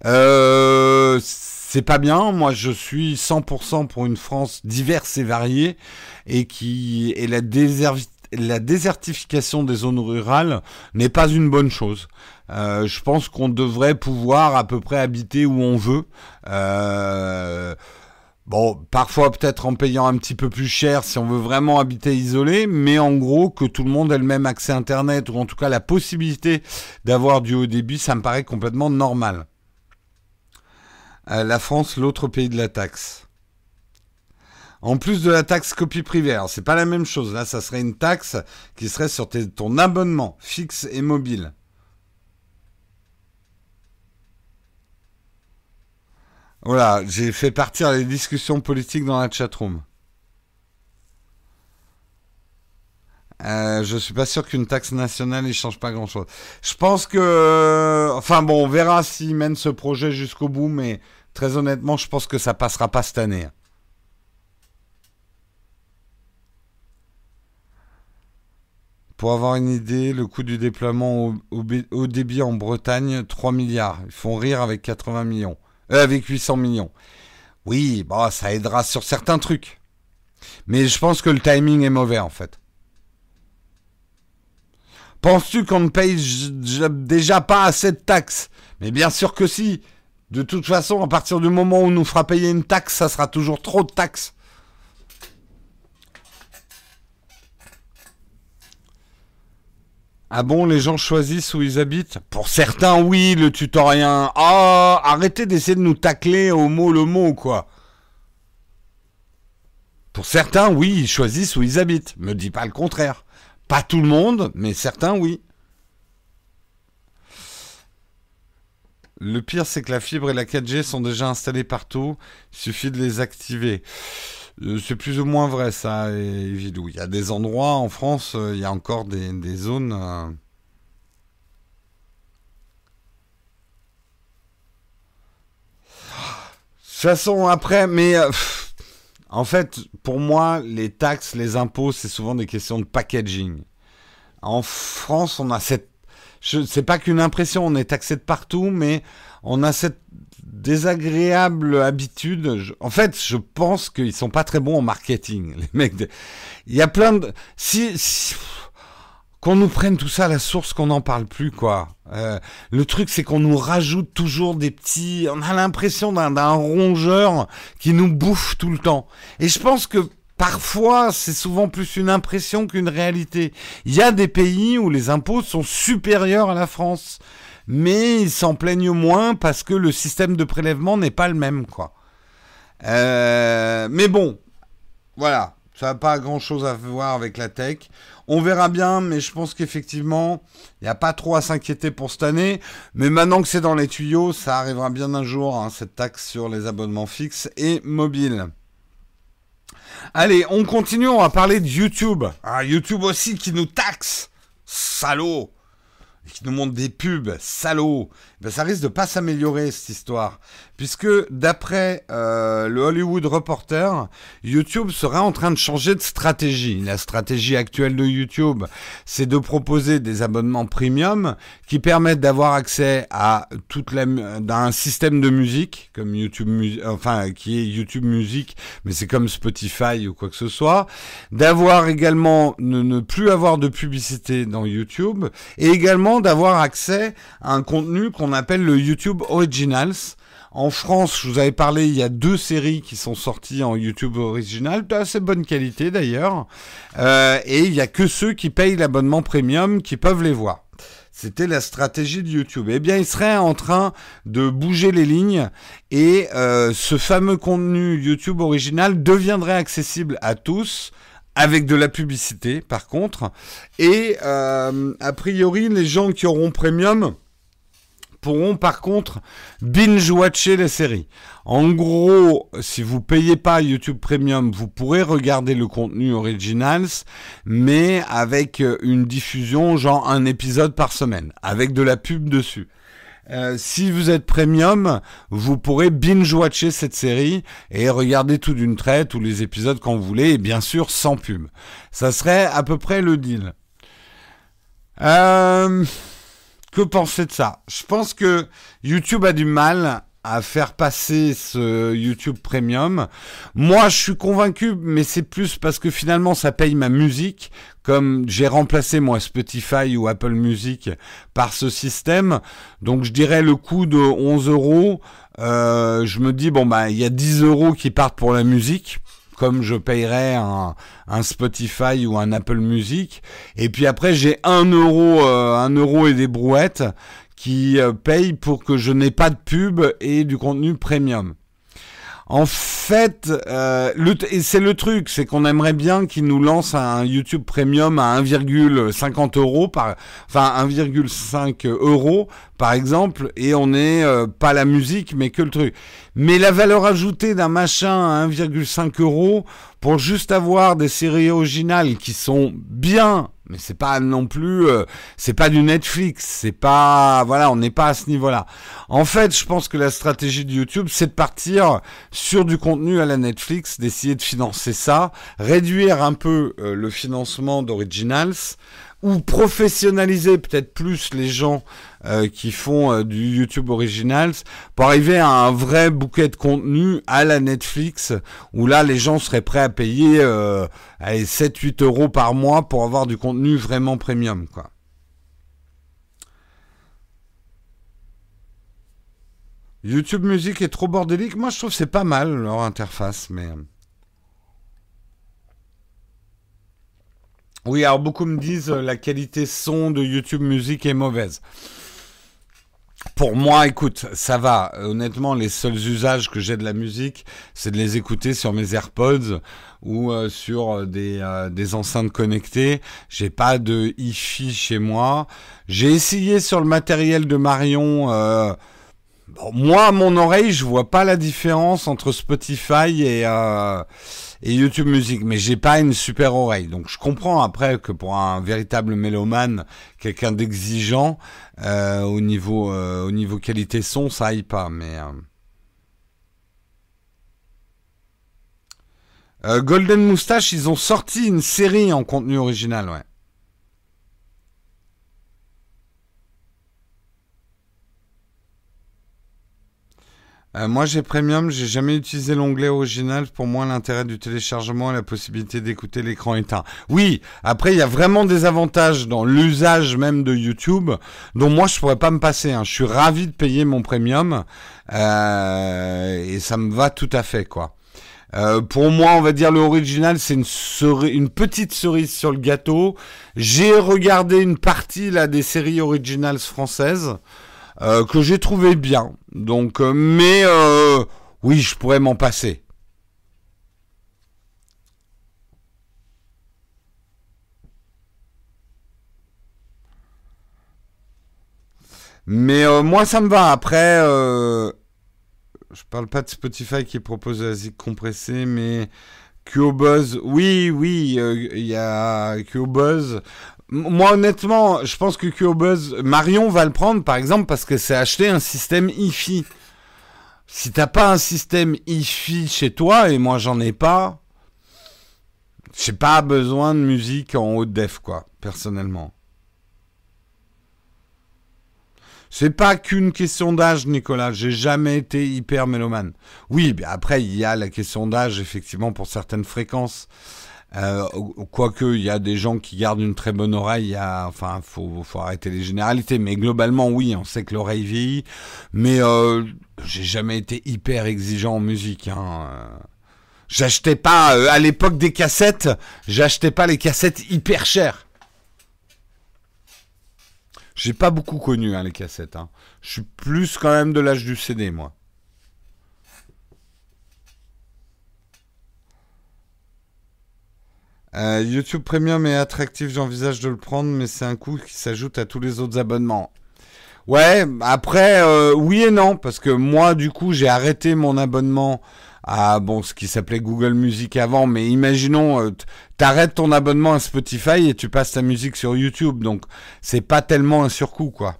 C'est pas bien. Moi, je suis 100% pour une France diverse et variée et la désertification des zones rurales n'est pas une bonne chose. Je pense qu'on devrait pouvoir à peu près habiter où on veut. Bon, parfois peut-être en payant un petit peu plus cher si on veut vraiment habiter isolé, mais en gros que tout le monde ait le même accès Internet ou en tout cas la possibilité d'avoir du haut débit, ça me paraît complètement normal. La France, l'autre pays de la taxe. En plus de la taxe copie privée, alors c'est pas la même chose. Là, ça serait une taxe qui serait sur ton abonnement fixe et mobile. Voilà, j'ai fait partir les discussions politiques dans la chatroom. Je suis pas sûr qu'une taxe nationale ne change pas grand-chose. Je pense que... Enfin bon, on verra s'ils mènent ce projet jusqu'au bout, mais très honnêtement, je pense que ça passera pas cette année. Pour avoir une idée, le coût du déploiement au débit en Bretagne, 3 milliards. Ils font rire avec 80 millions. Avec 800 millions. Oui, bon, ça aidera sur certains trucs. Mais je pense que le timing est mauvais, en fait. Penses-tu qu'on ne paye déjà pas assez de taxes? Mais bien sûr que si. De toute façon, à partir du moment où on nous fera payer une taxe, ça sera toujours trop de taxes. Ah bon, les gens choisissent où ils habitent? Pour certains, oui, le tutorien. Oh, arrêtez d'essayer de nous tacler au mot le mot, quoi. Pour certains, oui, ils choisissent où ils habitent. Me dis pas le contraire. Pas tout le monde, mais certains, oui. Le pire, c'est que la fibre et la 4G sont déjà installées partout. Il suffit de les activer. C'est plus ou moins vrai, ça, évidemment. Il y a des endroits en France, il y a encore des zones. De toute façon, après, mais en fait, pour moi, les taxes, les impôts, c'est souvent des questions de packaging. En France, on a cette... C'est pas qu'une impression, on est taxé de partout, mais on a cette désagréable habitude. En fait, je pense qu'ils sont pas très bons en marketing, les mecs. Il y a plein de... Qu'on nous prenne tout ça à la source, qu'on n'en parle plus, quoi. Le truc, c'est qu'on nous rajoute toujours des petits... On a l'impression d'un rongeur qui nous bouffe tout le temps. Et je pense que parfois, c'est souvent plus une impression qu'une réalité. Il y a des pays où les impôts sont supérieurs à la France. Mais ils s'en plaignent moins parce que le système de prélèvement n'est pas le même, quoi. Mais bon, voilà. Ça n'a pas grand-chose à voir avec la tech. On verra bien, mais je pense qu'effectivement, il n'y a pas trop à s'inquiéter pour cette année. Mais maintenant que c'est dans les tuyaux, ça arrivera bien un jour, hein, cette taxe sur les abonnements fixes et mobiles. Allez, on continue, on va parler de YouTube. Ah, YouTube aussi qui nous taxe. Salaud. Qui nous montre des pubs, salauds. Ben, ça risque de pas s'améliorer, cette histoire. Puisque, d'après le Hollywood Reporter, YouTube serait en train de changer de stratégie. La stratégie actuelle de YouTube, c'est de proposer des abonnements premium qui permettent d'avoir accès à un système de musique, comme YouTube qui est YouTube Music, mais c'est comme Spotify ou quoi que ce soit. D'avoir également, ne plus avoir de publicité dans YouTube. Et également d'avoir accès à un contenu qu'on appelle le YouTube Originals. En France, je vous avais parlé, il y a 2 séries qui sont sorties en YouTube Original, d'assez bonne qualité d'ailleurs, et il n'y a que ceux qui payent l'abonnement premium qui peuvent les voir. C'était la stratégie de YouTube. Eh bien, il serait en train de bouger les lignes et ce fameux contenu YouTube Original deviendrait accessible à tous, avec de la publicité par contre, et a priori les gens qui auront premium pourront par contre binge-watcher les séries. En gros, si vous payez pas YouTube Premium, vous pourrez regarder le contenu Originals, mais avec une diffusion genre un épisode par semaine, avec de la pub dessus. Si vous êtes premium, vous pourrez binge-watcher cette série et regarder tout d'une traite, tous les épisodes quand vous voulez, et bien sûr sans pub. Ça serait à peu près le deal. Que penser de ça? Je pense que YouTube a du mal à faire passer ce YouTube Premium. Moi, je suis convaincu, mais c'est plus parce que finalement, ça paye ma musique. Comme j'ai remplacé, moi, Spotify ou Apple Music par ce système. Donc, je dirais le coût de 11 €. Je me dis, bon, bah, il y a 10 € qui partent pour la musique, comme je payerais un Spotify ou un Apple Music. Et puis après, j'ai 1 € et des brouettes qui payent pour que je n'ai pas de pub et du contenu premium. En fait, c'est le truc, c'est qu'on aimerait bien qu'ils nous lancent un YouTube Premium à 1,50 €, 1,5 € par exemple, et on n'est pas la musique, mais que le truc. Mais la valeur ajoutée d'un machin à 1,5 € pour juste avoir des séries originales qui sont bien, mais c'est pas non plus, c'est pas du Netflix, c'est pas, voilà, on n'est pas à ce niveau-là. En fait, je pense que la stratégie de YouTube, c'est de partir sur du contenu à la Netflix, d'essayer de financer ça, réduire un peu le financement d'Originals, ou professionnaliser peut-être plus les gens qui font du YouTube Originals pour arriver à un vrai bouquet de contenu à la Netflix où là les gens seraient prêts à payer 7-8 euros par mois pour avoir du contenu vraiment premium, quoi. YouTube Music est trop bordélique. Moi je trouve que c'est pas mal leur interface, mais... Oui, alors beaucoup me disent la qualité son de YouTube Music est mauvaise. Pour moi, écoute, ça va. Honnêtement, les seuls usages que j'ai de la musique, c'est de les écouter sur mes AirPods ou sur des enceintes connectées. J'ai pas de hi-fi chez moi. J'ai essayé sur le matériel de Marion. Bon, moi, à mon oreille, je vois pas la différence entre Spotify et YouTube Music, mais j'ai pas une super oreille. Donc je comprends après que pour un véritable mélomane, quelqu'un d'exigeant au niveau qualité son, ça aille pas. Mais Golden Moustache, ils ont sorti une série en contenu original, ouais. Moi j'ai Premium, j'ai jamais utilisé l'onglet original. Pour moi l'intérêt du téléchargement est la possibilité d'écouter l'écran éteint. Oui, après il y a vraiment des avantages dans l'usage même de YouTube dont moi je pourrais pas me passer, hein. Je suis ravi de payer mon Premium et ça me va tout à fait, quoi. Pour moi, on va dire le original, c'est une petite cerise sur le gâteau. J'ai regardé une partie là des séries originales françaises. Que j'ai trouvé bien. Donc, mais oui, je pourrais m'en passer. Mais moi, ça me va. Après, je parle pas de Spotify qui propose la zik compressée, mais QoBuzz, oui, il y a QoBuzz. Moi, honnêtement, je pense que QoBuzz, Marion va le prendre, par exemple, parce que c'est acheter un système hi-fi. Si t'as pas un système hi-fi chez toi, et moi j'en ai pas, j'ai pas besoin de musique en haute def, quoi, personnellement. C'est pas qu'une question d'âge, Nicolas. J'ai jamais été hyper mélomane. Oui, mais après, il y a la question d'âge, effectivement, pour certaines fréquences. Quoique, il y a des gens qui gardent une très bonne oreille. Enfin, faut arrêter les généralités. Mais globalement, oui, on sait que l'oreille vieillit. Mais j'ai jamais été hyper exigeant en musique, hein. J'achetais pas, à l'époque des cassettes, j'achetais pas les cassettes hyper chères. J'ai pas beaucoup connu, hein, les cassettes, hein. Je suis plus quand même de l'âge du CD, moi. YouTube Premium est attractif, j'envisage de le prendre, mais c'est un coût qui s'ajoute à tous les autres abonnements. Ouais, après, oui et non, parce que moi, du coup, j'ai arrêté mon abonnement à ce qui s'appelait Google Music avant, mais imaginons, t'arrêtes ton abonnement à Spotify et tu passes ta musique sur YouTube, donc c'est pas tellement un surcoût, quoi.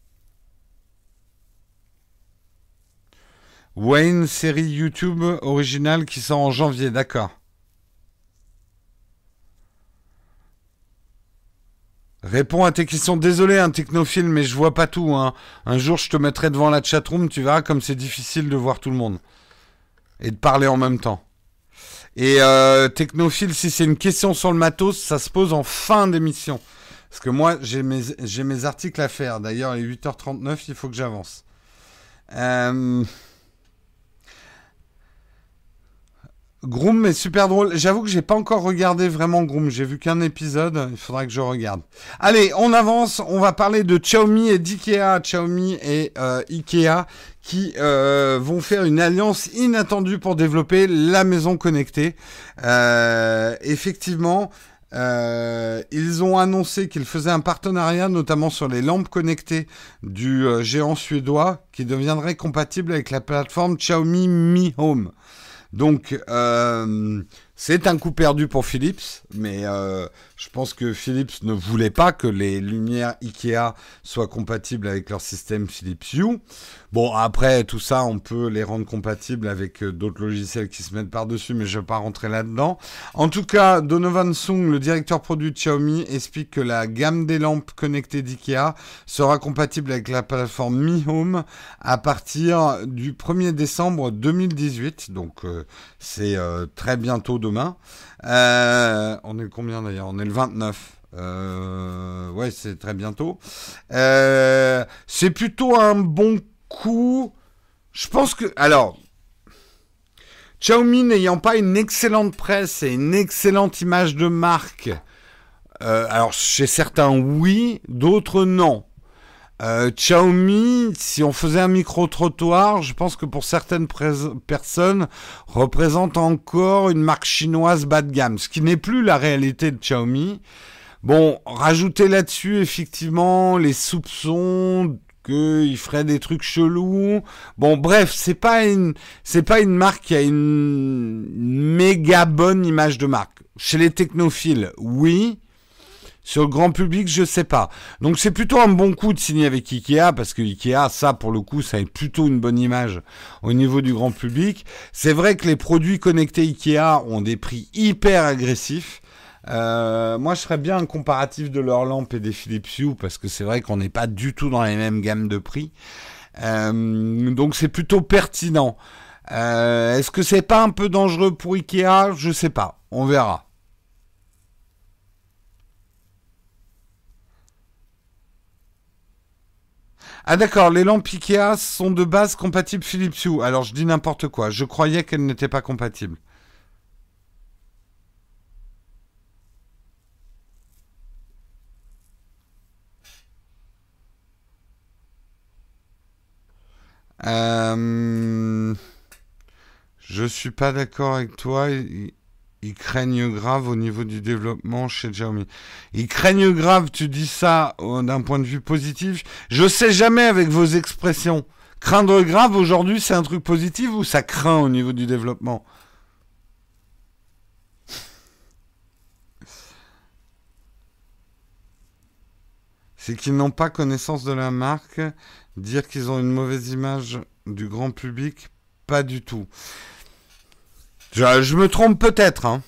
Wayne, série YouTube originale qui sort en janvier, d'accord. Réponds à tes questions. Désolé, un technophile, mais je vois pas tout, hein. Un jour, je te mettrai devant la chatroom, tu verras comme c'est difficile de voir tout le monde. Et de parler en même temps. Et technophile, si c'est une question sur le matos, ça se pose en fin d'émission. Parce que moi, j'ai mes articles à faire. D'ailleurs, il est 8h39, il faut que j'avance. Groom est super drôle. J'avoue que j'ai pas encore regardé vraiment Groom. J'ai vu qu'un épisode. Il faudra que je regarde. Allez, on avance. On va parler de Xiaomi et d'IKEA. Xiaomi et IKEA qui vont faire une alliance inattendue pour développer la maison connectée. Effectivement, ils ont annoncé qu'ils faisaient un partenariat, notamment sur les lampes connectées du géant suédois, qui deviendrait compatible avec la plateforme Xiaomi Mi Home. Donc, C'est un coup perdu pour Philips, mais je pense que Philips ne voulait pas que les lumières Ikea soient compatibles avec leur système Philips Hue. Bon, après, tout ça, on peut les rendre compatibles avec d'autres logiciels qui se mettent par-dessus, mais je ne vais pas rentrer là-dedans. En tout cas, Donovan Sung, le directeur produit de Xiaomi, explique que la gamme des lampes connectées d'Ikea sera compatible avec la plateforme Mi Home à partir du 1er décembre 2018. Donc, c'est très bientôt demain. On est le combien d'ailleurs? On est le 29. Ouais, c'est très bientôt. C'est plutôt un bon coup. Je pense que... Alors, Xiaomi n'ayant pas une excellente presse et une excellente image de marque, alors chez certains oui, d'autres non. Xiaomi, si on faisait un micro-trottoir, je pense que pour certaines personnes, représente encore une marque chinoise bas de gamme, ce qui n'est plus la réalité de Xiaomi. Bon, rajouter là-dessus, effectivement, les soupçons qu'il ferait des trucs chelous. Bon, bref, c'est pas une marque qui a une méga bonne image de marque. Chez les technophiles, oui. Sur le grand public, je sais pas. Donc c'est plutôt un bon coup de signer avec Ikea, parce que Ikea, ça pour le coup, ça a plutôt une bonne image au niveau du grand public. C'est vrai que les produits connectés Ikea ont des prix hyper agressifs. Moi, je ferais bien un comparatif de leurs lampes et des Philips Hue, parce que c'est vrai qu'on n'est pas du tout dans les mêmes gammes de prix. Donc c'est plutôt pertinent. Est-ce que c'est pas un peu dangereux pour Ikea? Je sais pas. On verra. Ah d'accord, les lampes Ikea sont de base compatibles Philips Hue. Alors je dis n'importe quoi, je croyais qu'elles n'étaient pas compatibles. Euh... Je suis pas d'accord avec toi. Ils craignent grave au niveau du développement chez Xiaomi. Ils craignent grave, tu dis ça d'un point de vue positif. Je sais jamais avec vos expressions. Craindre grave aujourd'hui, c'est un truc positif ou ça craint au niveau du développement? C'est qu'ils n'ont pas connaissance de la marque. Dire qu'ils ont une mauvaise image du grand public, pas du tout. Je me trompe peut-être, hein.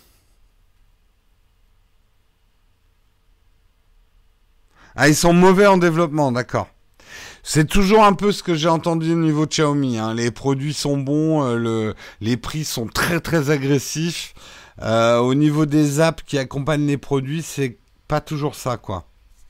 Ah, ils sont mauvais en développement, d'accord. C'est toujours un peu ce que j'ai entendu au niveau de Xiaomi, hein. Les produits sont bons, les prix sont très très agressifs. Au niveau des apps qui accompagnent les produits, c'est pas toujours ça, quoi.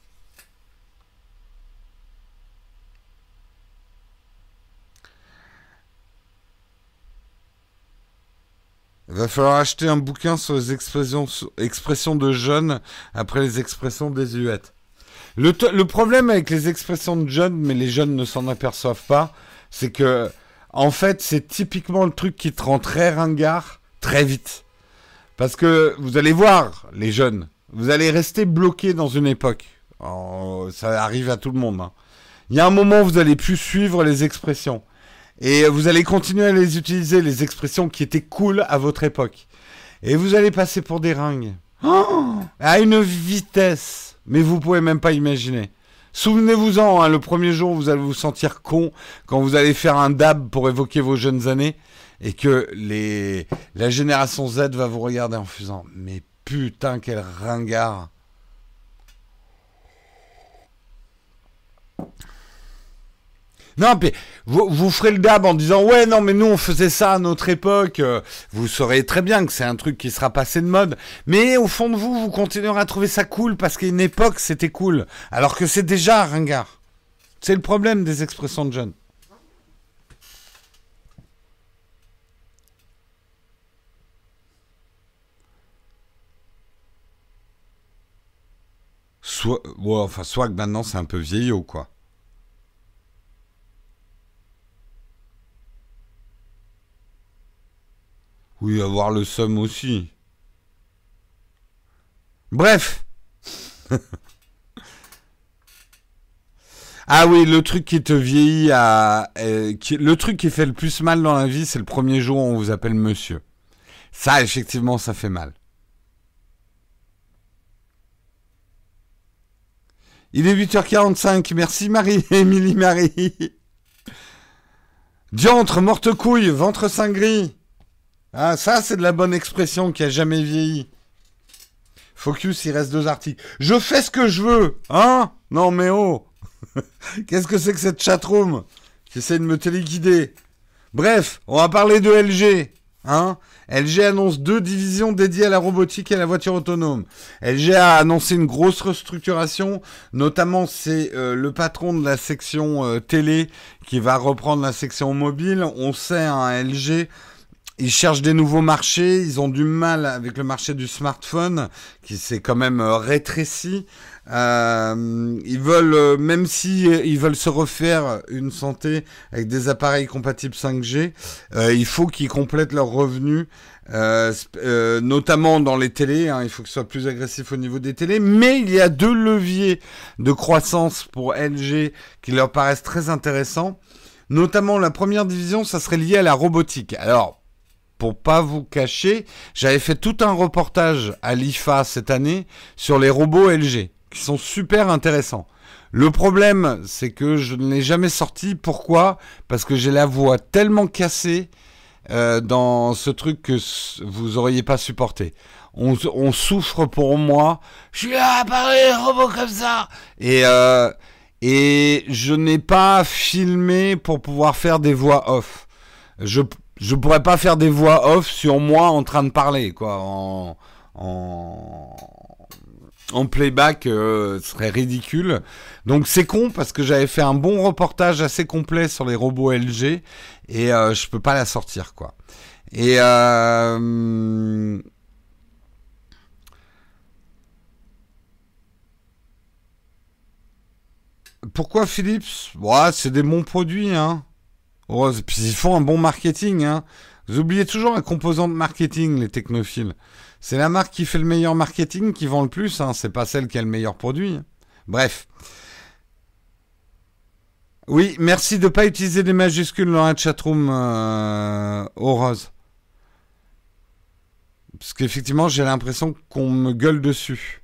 Il va falloir acheter un bouquin sur les expressions de jeunes après les expressions désuètes. Le problème avec les expressions de jeunes, mais les jeunes ne s'en aperçoivent pas, c'est que, en fait, c'est typiquement le truc qui te rend très ringard très vite. Parce que vous allez voir, les jeunes, vous allez rester bloqué dans une époque. Oh, ça arrive à tout le monde, hein. Il y a un moment où vous allez plus suivre les expressions. Et vous allez continuer à les utiliser, les expressions qui étaient cool à votre époque. Et vous allez passer pour des ringues. Oh, à une vitesse. Mais vous pouvez même pas imaginer. Souvenez-vous-en, hein, le premier jour, vous allez vous sentir con quand vous allez faire un dab pour évoquer vos jeunes années et que la génération Z va vous regarder en faisant « Mais putain, quel ringard !» Non, mais vous ferez le dab en disant ouais non mais nous on faisait ça à notre époque. Vous saurez très bien que c'est un truc qui sera passé de mode. Mais au fond de vous, vous continuerez à trouver ça cool parce qu'à une époque c'était cool, alors que c'est déjà ringard. C'est le problème des expressions de jeunes. Soit que maintenant c'est un peu vieillot quoi. Oui, avoir le seum aussi. Bref. Ah oui, le truc qui te vieillit le truc qui fait le plus mal dans la vie, c'est le premier jour où on vous appelle monsieur. Ça, effectivement, ça fait mal. Il est 8h45. Merci Marie, Émilie Marie. Diantre, morte couille, ventre cingri. Ah, ça, c'est de la bonne expression qui a jamais vieilli. Focus, il reste 2 articles. Je fais ce que je veux, hein? Non, mais oh. Qu'est-ce que c'est que cette chatroom qui essaie de me téléguider? Bref, on va parler de LG. Hein, LG annonce 2 divisions dédiées à la robotique et à la voiture autonome. LG a annoncé une grosse restructuration, notamment c'est le patron de la section télé qui va reprendre la section mobile. On sait, hein, LG, ils cherchent des nouveaux marchés, ils ont du mal avec le marché du smartphone qui s'est quand même rétréci. Ils veulent, même si ils veulent se refaire une santé avec des appareils compatibles 5G, il faut qu'ils complètent leurs revenus, notamment dans les télés. Hein, il faut que ce soit plus agressif au niveau des télés. Mais il y a 2 leviers de croissance pour LG qui leur paraissent très intéressants. Notamment la première division, ça serait lié à la robotique. Alors, pour pas vous cacher, j'avais fait tout un reportage à l'IFA cette année sur les robots LG, qui sont super intéressants. Le problème, c'est que je ne l'ai jamais sorti. Pourquoi ? Parce que j'ai la voix tellement cassée dans ce truc que vous auriez pas supporté. On souffre pour moi. Je suis là à parler robots comme ça. Et je n'ai pas filmé pour pouvoir faire des voix off. Je pourrais pas faire des voix off sur moi en train de parler, quoi, en playback, ce serait ridicule. Donc c'est con parce que j'avais fait un bon reportage assez complet sur les robots LG et je peux pas la sortir, quoi. Et pourquoi Philips ? Ouais, c'est des bons produits, hein. Oh, puis ils font un bon marketing, hein. Vous oubliez toujours la composante marketing, les technophiles. C'est la marque qui fait le meilleur marketing qui vend le plus, hein. C'est pas celle qui a le meilleur produit. Bref. Oui, merci de pas utiliser des majuscules dans la chatroom, Rose. Parce qu'effectivement, j'ai l'impression qu'on me gueule dessus.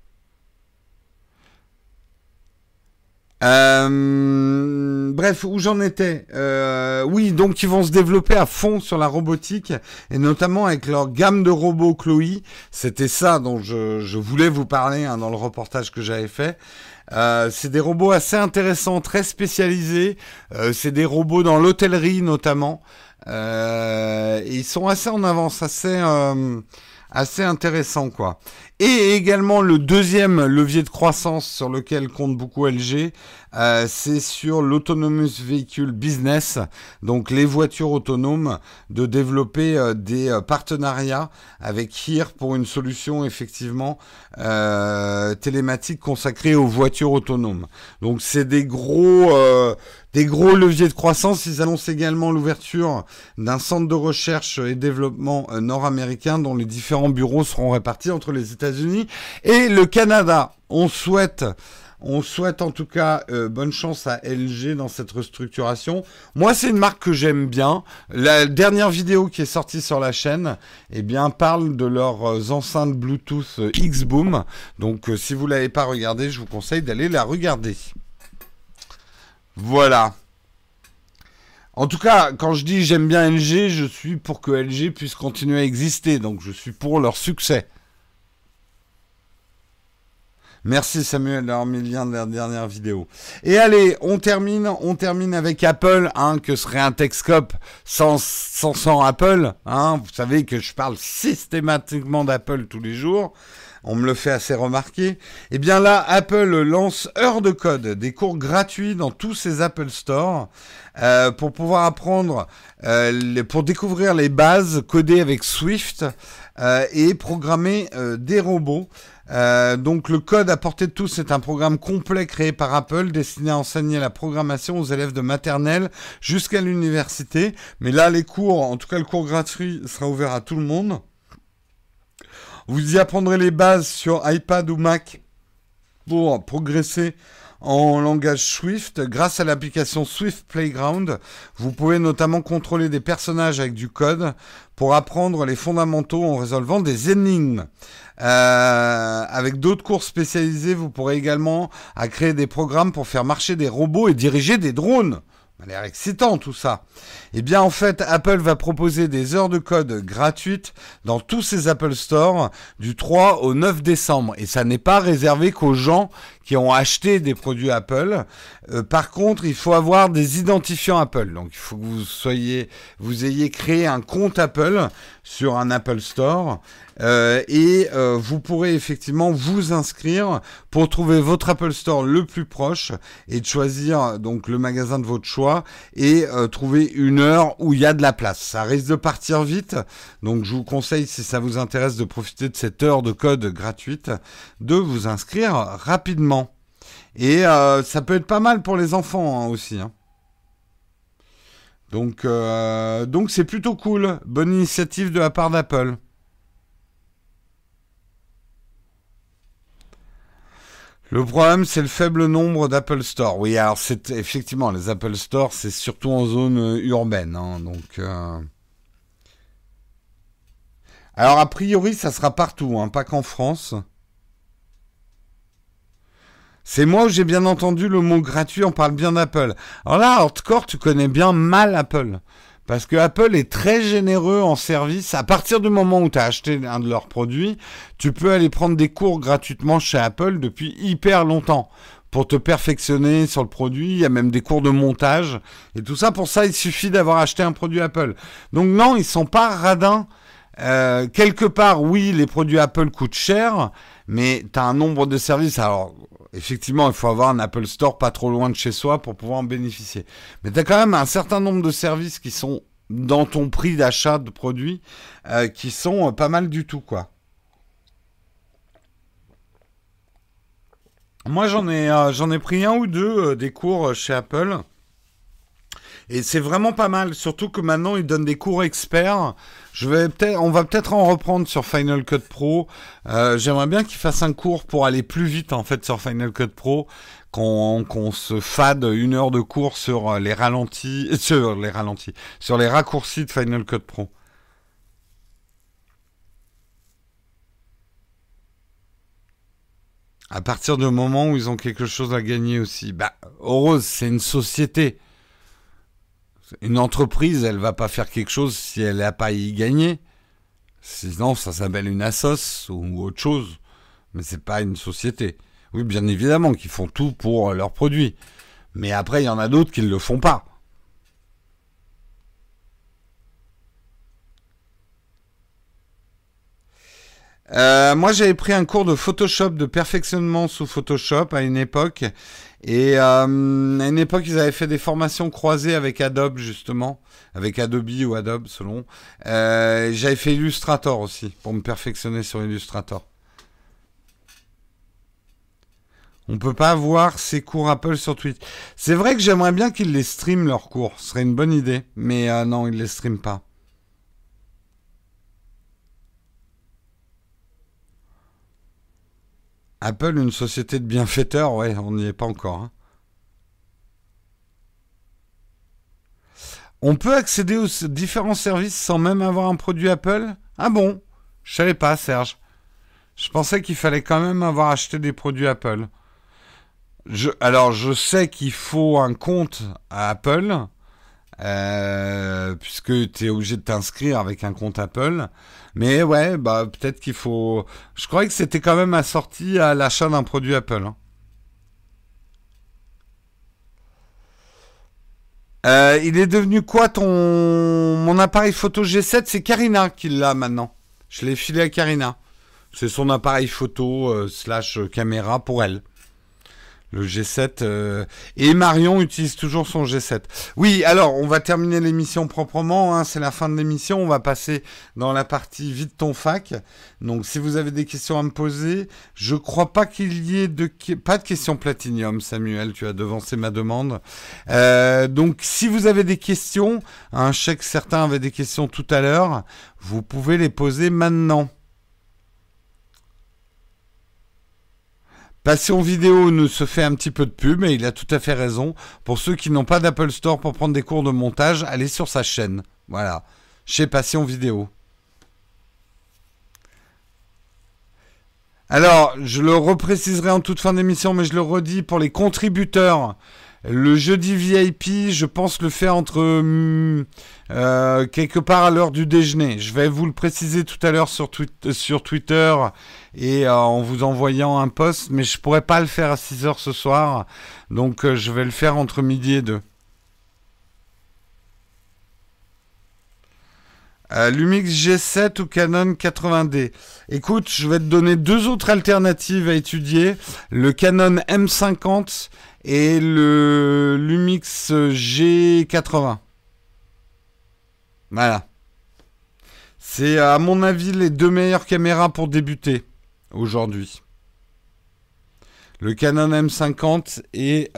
Bref, où j'en étais, oui, donc ils vont se développer à fond sur la robotique et notamment avec leur gamme de robots Chloé. C'était ça dont je voulais vous parler, hein, dans le reportage que j'avais fait. C'est des robots assez intéressants, très spécialisés. C'est des robots dans l'hôtellerie notamment. Et ils sont assez en avance, assez intéressant, quoi. Et également le deuxième levier de croissance sur lequel compte beaucoup LG, c'est sur l'autonomous vehicle business, donc les voitures autonomes, de développer des partenariats avec HERE pour une solution effectivement télématique consacrée aux voitures autonomes. Donc c'est des gros leviers de croissance. Ils annoncent également l'ouverture d'un centre de recherche et développement nord-américain dont les différents bureaux seront répartis entre les États-Unis et le Canada. On souhaite en tout cas bonne chance à LG dans cette restructuration. Moi, c'est une marque que j'aime bien. La dernière vidéo qui est sortie sur la chaîne, eh bien, parle de leurs enceintes Bluetooth X-Boom. Donc, si vous l'avez pas regardée, je vous conseille d'aller la regarder. Voilà. En tout cas, quand je dis j'aime bien LG, je suis pour que LG puisse continuer à exister. Donc, je suis pour leur succès. Merci Samuel d'avoir mis le lien de la dernière vidéo. Et allez, on termine avec Apple, hein, que serait un Techscope sans Apple, hein. Vous savez que je parle systématiquement d'Apple tous les jours. On me le fait assez remarquer. Eh bien là, Apple lance Heures de code, des cours gratuits dans tous ses Apple Store pour pouvoir apprendre, pour découvrir les bases codées avec Swift et programmer des robots. Donc le code à portée de tous, c'est un programme complet créé par Apple destiné à enseigner la programmation aux élèves de maternelle jusqu'à l'université. Mais là, les cours, en tout cas le cours gratuit, sera ouvert à tout le monde. Vous y apprendrez les bases sur iPad ou Mac pour progresser en langage Swift. Grâce à l'application Swift Playground, vous pouvez notamment contrôler des personnages avec du code pour apprendre les fondamentaux en résolvant des énigmes. Avec d'autres cours spécialisés, vous pourrez également créer des programmes pour faire marcher des robots et diriger des drones. Ça a l'air excitant tout ça. Eh bien en fait, Apple va proposer des heures de code gratuites dans tous ses Apple Store du 3 au 9 décembre. Et ça n'est pas réservé qu'aux gens qui ont acheté des produits Apple. Par contre, il faut avoir des identifiants Apple. Donc il faut que vous ayez créé un compte Apple sur un Apple Store. Vous pourrez effectivement vous inscrire pour trouver votre Apple Store le plus proche et de choisir donc le magasin de votre choix et trouver une heure où il y a de la place. Ça risque de partir vite, donc je vous conseille, si ça vous intéresse, de profiter de cette heure de code gratuite, de vous inscrire rapidement. Et ça peut être pas mal pour les enfants aussi. Donc c'est plutôt cool. Bonne initiative de la part d'Apple. Le problème, c'est le faible nombre d'Apple Store. Oui, alors c'est effectivement les Apple Store, c'est surtout en zone urbaine, donc. Alors a priori, ça sera partout, pas qu'en France. C'est moi où j'ai bien entendu le mot gratuit, on parle bien d'Apple. Alors là, hardcore, tu connais bien mal Apple. Parce que Apple est très généreux en service. À partir du moment où tu as acheté un de leurs produits, tu peux aller prendre des cours gratuitement chez Apple depuis hyper longtemps. Pour te perfectionner sur le produit, il y a même des cours de montage. Et tout ça, pour ça, il suffit d'avoir acheté un produit Apple. Donc non, ils sont pas radins. Quelque part, oui, les produits Apple coûtent cher, mais tu as un nombre de services. Alors, effectivement, il faut avoir un Apple Store pas trop loin de chez soi pour pouvoir en bénéficier. Mais tu as quand même un certain nombre de services qui sont dans ton prix d'achat de produits qui sont pas mal du tout, quoi. Moi, j'en ai pris un ou deux des cours chez Apple. Et c'est vraiment pas mal, surtout que maintenant ils donnent des cours experts. On va peut-être en reprendre sur Final Cut Pro. J'aimerais bien qu'ils fassent un cours pour aller plus vite en fait sur Final Cut Pro, qu'on se fade une heure de cours sur les ralentis, sur les raccourcis de Final Cut Pro. À partir du moment où ils ont quelque chose à gagner aussi. Bah, Rose, c'est une société. Une entreprise, elle va pas faire quelque chose si elle n'a pas à y gagner. Sinon, ça s'appelle une assoce ou autre chose. Mais c'est pas une société. Oui, bien évidemment qu'ils font tout pour leurs produits. Mais après, il y en a d'autres qui ne le font pas. Moi, j'avais pris un cours de Photoshop, de perfectionnement sous Photoshop à une époque. Et à une époque, ils avaient fait des formations croisées avec Adobe, justement. Avec Adobe ou Adobe, selon. J'avais fait Illustrator aussi, pour me perfectionner sur Illustrator. On peut pas voir ces cours Apple sur Twitch. C'est vrai que j'aimerais bien qu'ils les streament, leurs cours. Ce serait une bonne idée. Mais non, ils les streament pas. Apple, une société de bienfaiteurs, ouais, on n'y est pas encore. On peut accéder aux différents services sans même avoir un produit Apple? Ah bon? Je savais pas, Serge. Je pensais qu'il fallait quand même avoir acheté des produits Apple. Alors, je sais qu'il faut un compte à Apple, puisque tu es obligé de t'inscrire avec un compte Apple. Mais ouais, bah peut-être qu'il faut... Je croyais que c'était quand même assorti à l'achat d'un produit Apple. Il est devenu quoi mon appareil photo G7? C'est Karina qui l'a maintenant. Je l'ai filé à Karina. C'est son appareil photo slash caméra pour elle. Le G7. Et Marion utilise toujours son G7. Oui, alors, on va terminer l'émission proprement. C'est la fin de l'émission. On va passer dans la partie vide ton fac. Donc, si vous avez des questions à me poser, je crois pas qu'il y ait pas de questions Platinium, Samuel. Tu as devancé ma demande. Donc, si vous avez des questions, je sais que certains avaient des questions tout à l'heure, vous pouvez les poser maintenant. Passion Vidéo nous se fait un petit peu de pub, et il a tout à fait raison. Pour ceux qui n'ont pas d'Apple Store pour prendre des cours de montage, allez sur sa chaîne. Voilà, chez Passion Vidéo. Alors, je le repréciserai en toute fin d'émission, mais je le redis pour les contributeurs. Le jeudi VIP, je pense le faire entre quelque part à l'heure du déjeuner. Je vais vous le préciser tout à l'heure sur Twitter et en vous envoyant un post, mais je pourrais pas le faire à 6h ce soir, donc je vais le faire entre midi et 2. Lumix G7 ou Canon 80D. Écoute, je vais te donner deux autres alternatives à étudier. Le Canon M50 et le Lumix G80. Voilà. C'est à mon avis les deux meilleures caméras pour débuter aujourd'hui. Le Canon M50 et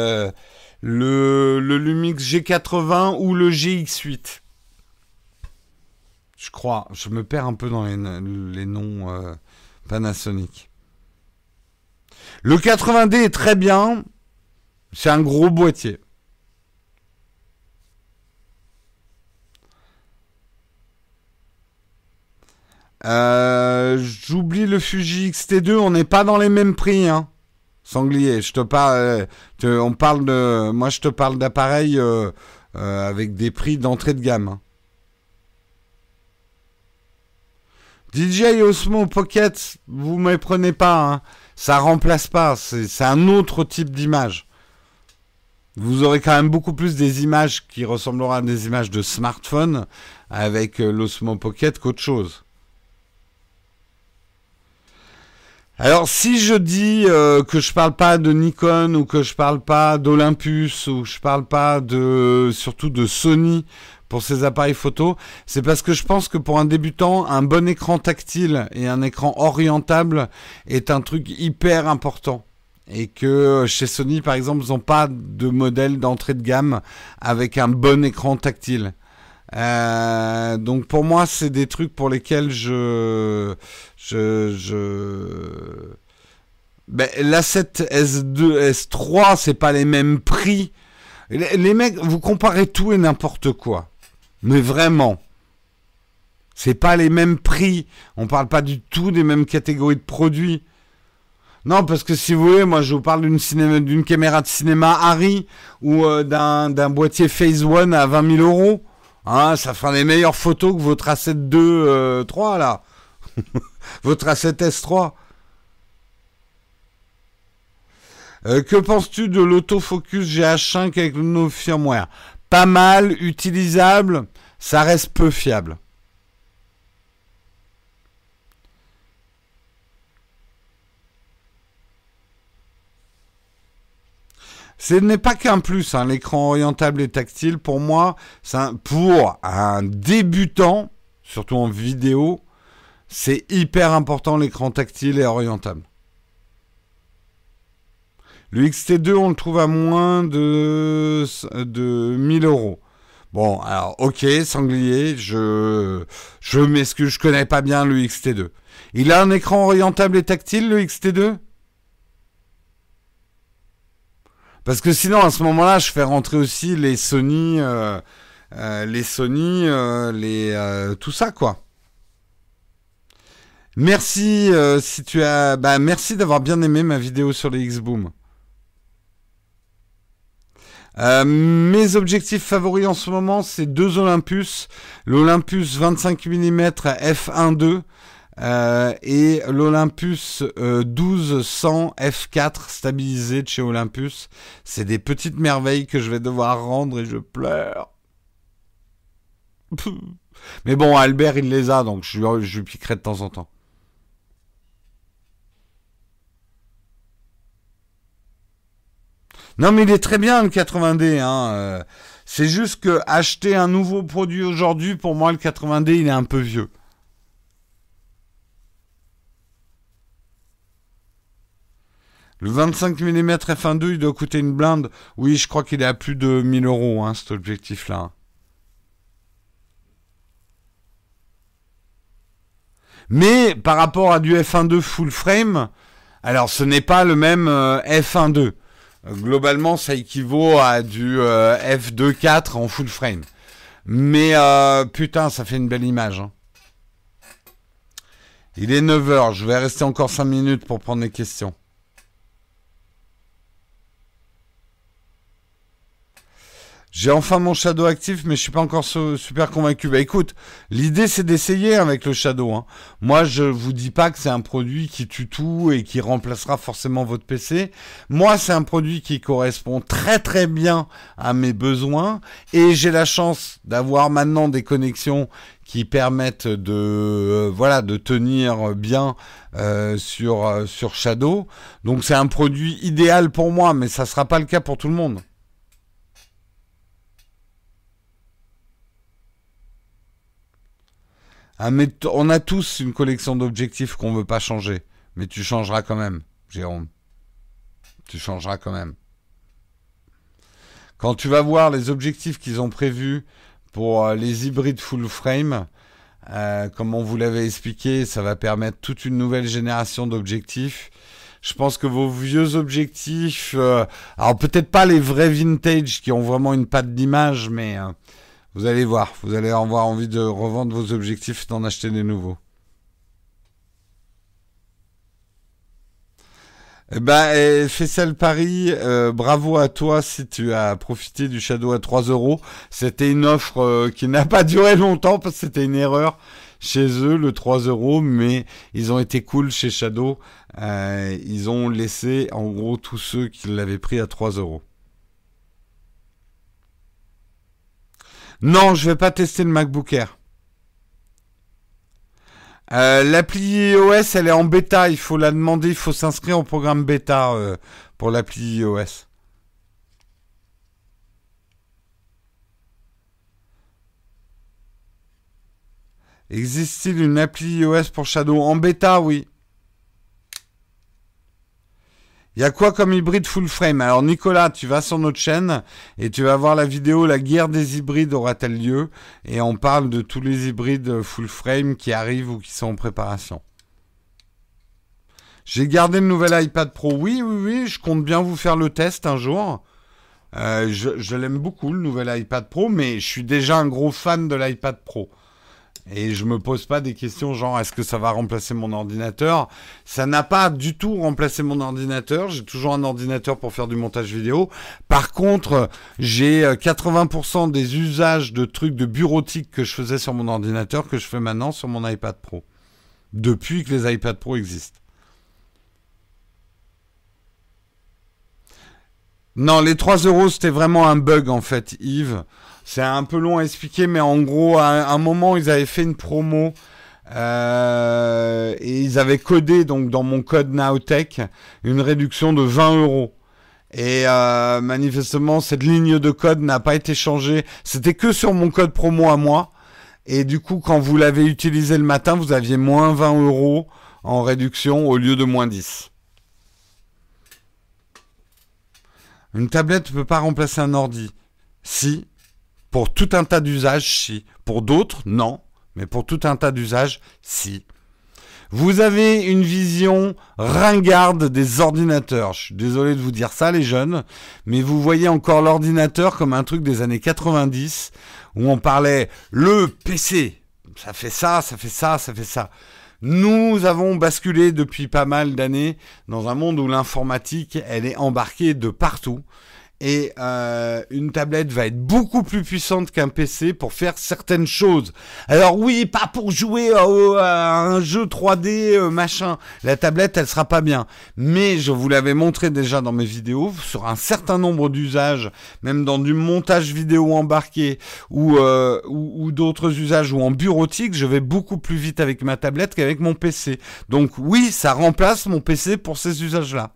le Lumix G80 ou le GX8. Je crois, je me perds un peu dans les noms Panasonic. Le 80D est très bien. C'est un gros boîtier. J'oublie le Fuji X-T2. On n'est pas dans les mêmes prix, hein. Sanglier, je te parle. On parle de. Moi, je te parle d'appareils avec des prix d'entrée de gamme. Hein. DJI Osmo Pocket, vous ne méprenez pas, hein. Ça remplace pas, c'est un autre type d'image. Vous aurez quand même beaucoup plus des images qui ressembleront à des images de smartphone avec l'Osmo Pocket qu'autre chose. Alors si je dis que je parle pas de Nikon ou que je parle pas d'Olympus ou je parle pas surtout de Sony pour ces appareils photo, c'est parce que je pense que pour un débutant, un bon écran tactile et un écran orientable est un truc hyper important. Et que chez Sony, par exemple, ils n'ont pas de modèle d'entrée de gamme avec un bon écran tactile. Donc pour moi, c'est des trucs pour lesquels l'A7 S2, S3, c'est pas les mêmes prix. Les mecs, vous comparez tout et n'importe quoi. Mais vraiment, c'est pas les mêmes prix. On parle pas du tout des mêmes catégories de produits. Non, parce que si vous voulez, moi je vous parle d'une caméra de cinéma Arri ou d'un boîtier Phase One à 20 000 euros. Hein, ça fera les meilleures photos que votre A7 II 3 là. Votre A7 S3. Que penses-tu de l'autofocus GH5 avec le nouveau firmware ? Pas mal, utilisable, ça reste peu fiable. Ce n'est pas qu'un plus, hein, l'écran orientable et tactile. Pour moi, pour un débutant, surtout en vidéo, c'est hyper important l'écran tactile et orientable. Le XT2, on le trouve à moins de 1000 euros. Bon, alors, ok, Sanglier, je m'excuse, je connais pas bien le XT2. Il a un écran orientable et tactile, le XT2 ? Parce que sinon, à ce moment-là, je fais rentrer aussi les Sony, tout ça, quoi. Merci, merci d'avoir bien aimé ma vidéo sur les X-Boom. Mes objectifs favoris en ce moment, c'est deux Olympus. L'Olympus 25 mm f1.2 et l'Olympus 1200 f4 stabilisé de chez Olympus. C'est des petites merveilles que je vais devoir rendre et je pleure. Mais bon, Albert, il les a, donc je lui piquerai de temps en temps. Non, mais il est très bien le 80D. Hein. C'est juste que acheter un nouveau produit aujourd'hui, pour moi, le 80D, il est un peu vieux. Le 25 mm f1.2, il doit coûter une blinde. Oui, je crois qu'il est à plus de 1000 euros, hein, cet objectif-là. Mais par rapport à du f1.2 full frame, Alors, ce n'est pas le même f1.2. Globalement, ça équivaut à du f2.4 en full frame. Mais putain, ça fait une belle image. Hein. Il est 9h, je vais rester encore 5 minutes pour prendre les questions. J'ai enfin mon Shadow actif, mais je suis pas encore super convaincu. Bah écoute, l'idée c'est d'essayer avec le Shadow. Hein. Moi, je vous dis pas que c'est un produit qui tue tout et qui remplacera forcément votre PC. Moi, c'est un produit qui correspond très très bien à mes besoins. Et j'ai la chance d'avoir maintenant des connexions qui permettent de tenir bien sur Shadow. Donc c'est un produit idéal pour moi, mais ça sera pas le cas pour tout le monde. Ah, mais on a tous une collection d'objectifs qu'on veut pas changer. Mais tu changeras quand même, Jérôme. Tu changeras quand même. Quand tu vas voir les objectifs qu'ils ont prévus pour les hybrides full frame, comme on vous l'avait expliqué, ça va permettre toute une nouvelle génération d'objectifs. Je pense que vos vieux objectifs, alors peut-être pas les vrais vintage qui ont vraiment une patte d'image, mais vous allez voir, vous allez avoir envie de revendre vos objectifs et d'en acheter des nouveaux. Eh ben, fais ça le pari. Bravo à toi si tu as profité du Shadow à 3 euros. C'était une offre qui n'a pas duré longtemps parce que c'était une erreur chez eux, le 3 euros, mais ils ont été cool chez Shadow. Ils ont laissé en gros tous ceux qui l'avaient pris à 3 euros. Non, je vais pas tester le MacBook Air. L'appli iOS, elle est en bêta. Il faut la demander. Il faut s'inscrire au programme bêta pour l'appli iOS. Existe-t-il une appli iOS pour Shadow? En bêta, oui. Il y a quoi comme hybride full frame? Alors Nicolas, tu vas sur notre chaîne et tu vas voir la vidéo La guerre des hybrides aura-t-elle lieu? Et on parle de tous les hybrides full frame qui arrivent ou qui sont en préparation. J'ai gardé le nouvel iPad Pro. Oui, je compte bien vous faire le test un jour. Je l'aime beaucoup, le nouvel iPad Pro, mais je suis déjà un gros fan de l'iPad Pro. Et je me pose pas des questions genre est-ce que ça va remplacer mon ordinateur? Ça n'a pas du tout remplacé mon ordinateur. J'ai toujours un ordinateur pour faire du montage vidéo. Par contre, j'ai 80% des usages de trucs de bureautique que je faisais sur mon ordinateur que je fais maintenant sur mon iPad Pro. Depuis que les iPad Pro existent. Non, les 3 euros, c'était vraiment un bug en fait, Yves. C'est un peu long à expliquer, mais en gros, à un moment, ils avaient fait une promo et ils avaient codé, donc dans mon code Nowtech, une réduction de 20 euros. Et manifestement, cette ligne de code n'a pas été changée. C'était que sur mon code promo à moi. Et du coup, quand vous l'avez utilisé le matin, vous aviez moins 20 euros en réduction au lieu de moins 10. Une tablette ne peut pas remplacer un ordi. Si. Pour tout un tas d'usages, si. Pour d'autres, non. Mais pour tout un tas d'usages, si. Vous avez une vision ringarde des ordinateurs. Je suis désolé de vous dire ça, les jeunes, mais vous voyez encore l'ordinateur comme un truc des années 90, où on parlait le PC. Ça fait ça, ça fait ça, ça fait ça. Nous avons basculé depuis pas mal d'années dans un monde où l'informatique, elle est embarquée de partout. Et une tablette va être beaucoup plus puissante qu'un PC pour faire certaines choses. Alors oui, pas pour jouer à un jeu 3D machin. La tablette, elle sera pas bien. Mais je vous l'avais montré déjà dans mes vidéos, sur un certain nombre d'usages, même dans du montage vidéo embarqué ou d'autres usages ou en bureautique, je vais beaucoup plus vite avec ma tablette qu'avec mon PC. Donc oui, ça remplace mon PC pour ces usages-là.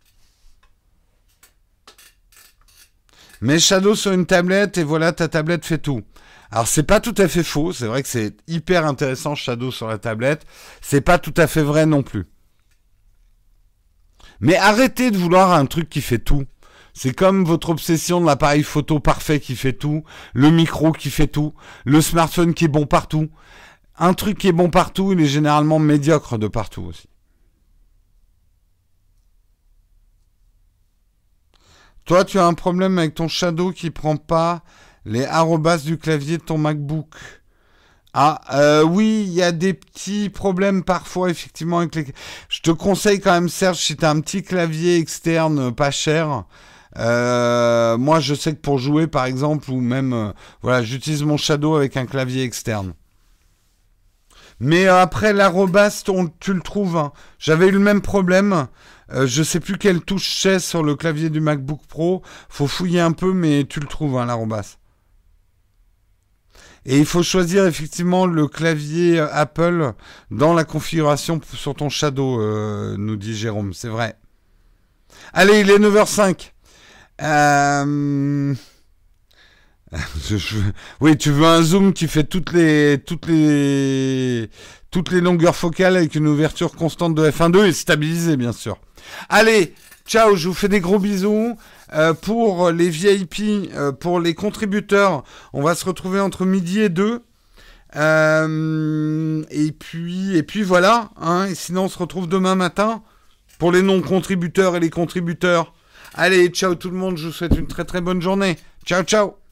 Mets Shadow sur une tablette et voilà, ta tablette fait tout. Alors c'est pas tout à fait faux, c'est vrai que c'est hyper intéressant Shadow sur la tablette, c'est pas tout à fait vrai non plus. Mais arrêtez de vouloir un truc qui fait tout. C'est comme votre obsession de l'appareil photo parfait qui fait tout, le micro qui fait tout, le smartphone qui est bon partout. Un truc qui est bon partout, il est généralement médiocre de partout aussi. Toi, tu as un problème avec ton Shadow qui prend pas les arrobas du clavier de ton MacBook. Ah, oui, il y a des petits problèmes parfois, effectivement, avec les... Je te conseille quand même, Serge, si tu as un petit clavier externe pas cher. Moi, je sais que pour jouer, par exemple, ou même... voilà, j'utilise mon Shadow avec un clavier externe. Mais après, l'arrobas, tu le trouves. Hein. J'avais eu le même problème. Je sais plus quelle touche c'est sur le clavier du MacBook Pro. Faut fouiller un peu, mais tu le trouves, hein, l'arrobas. Et il faut choisir effectivement le clavier Apple dans la configuration sur ton Shadow, nous dit Jérôme. C'est vrai. Allez, il est 9h05. Oui, tu veux un zoom qui fait toutes les longueurs focales avec une ouverture constante de f1.2 et stabilisée, bien sûr. Allez, ciao, je vous fais des gros bisous. Pour les VIP, pour les contributeurs, on va se retrouver entre midi et 2. Et puis voilà. Hein, et sinon, on se retrouve demain matin pour les non-contributeurs et les contributeurs. Allez, ciao tout le monde, je vous souhaite une très très bonne journée. Ciao, ciao.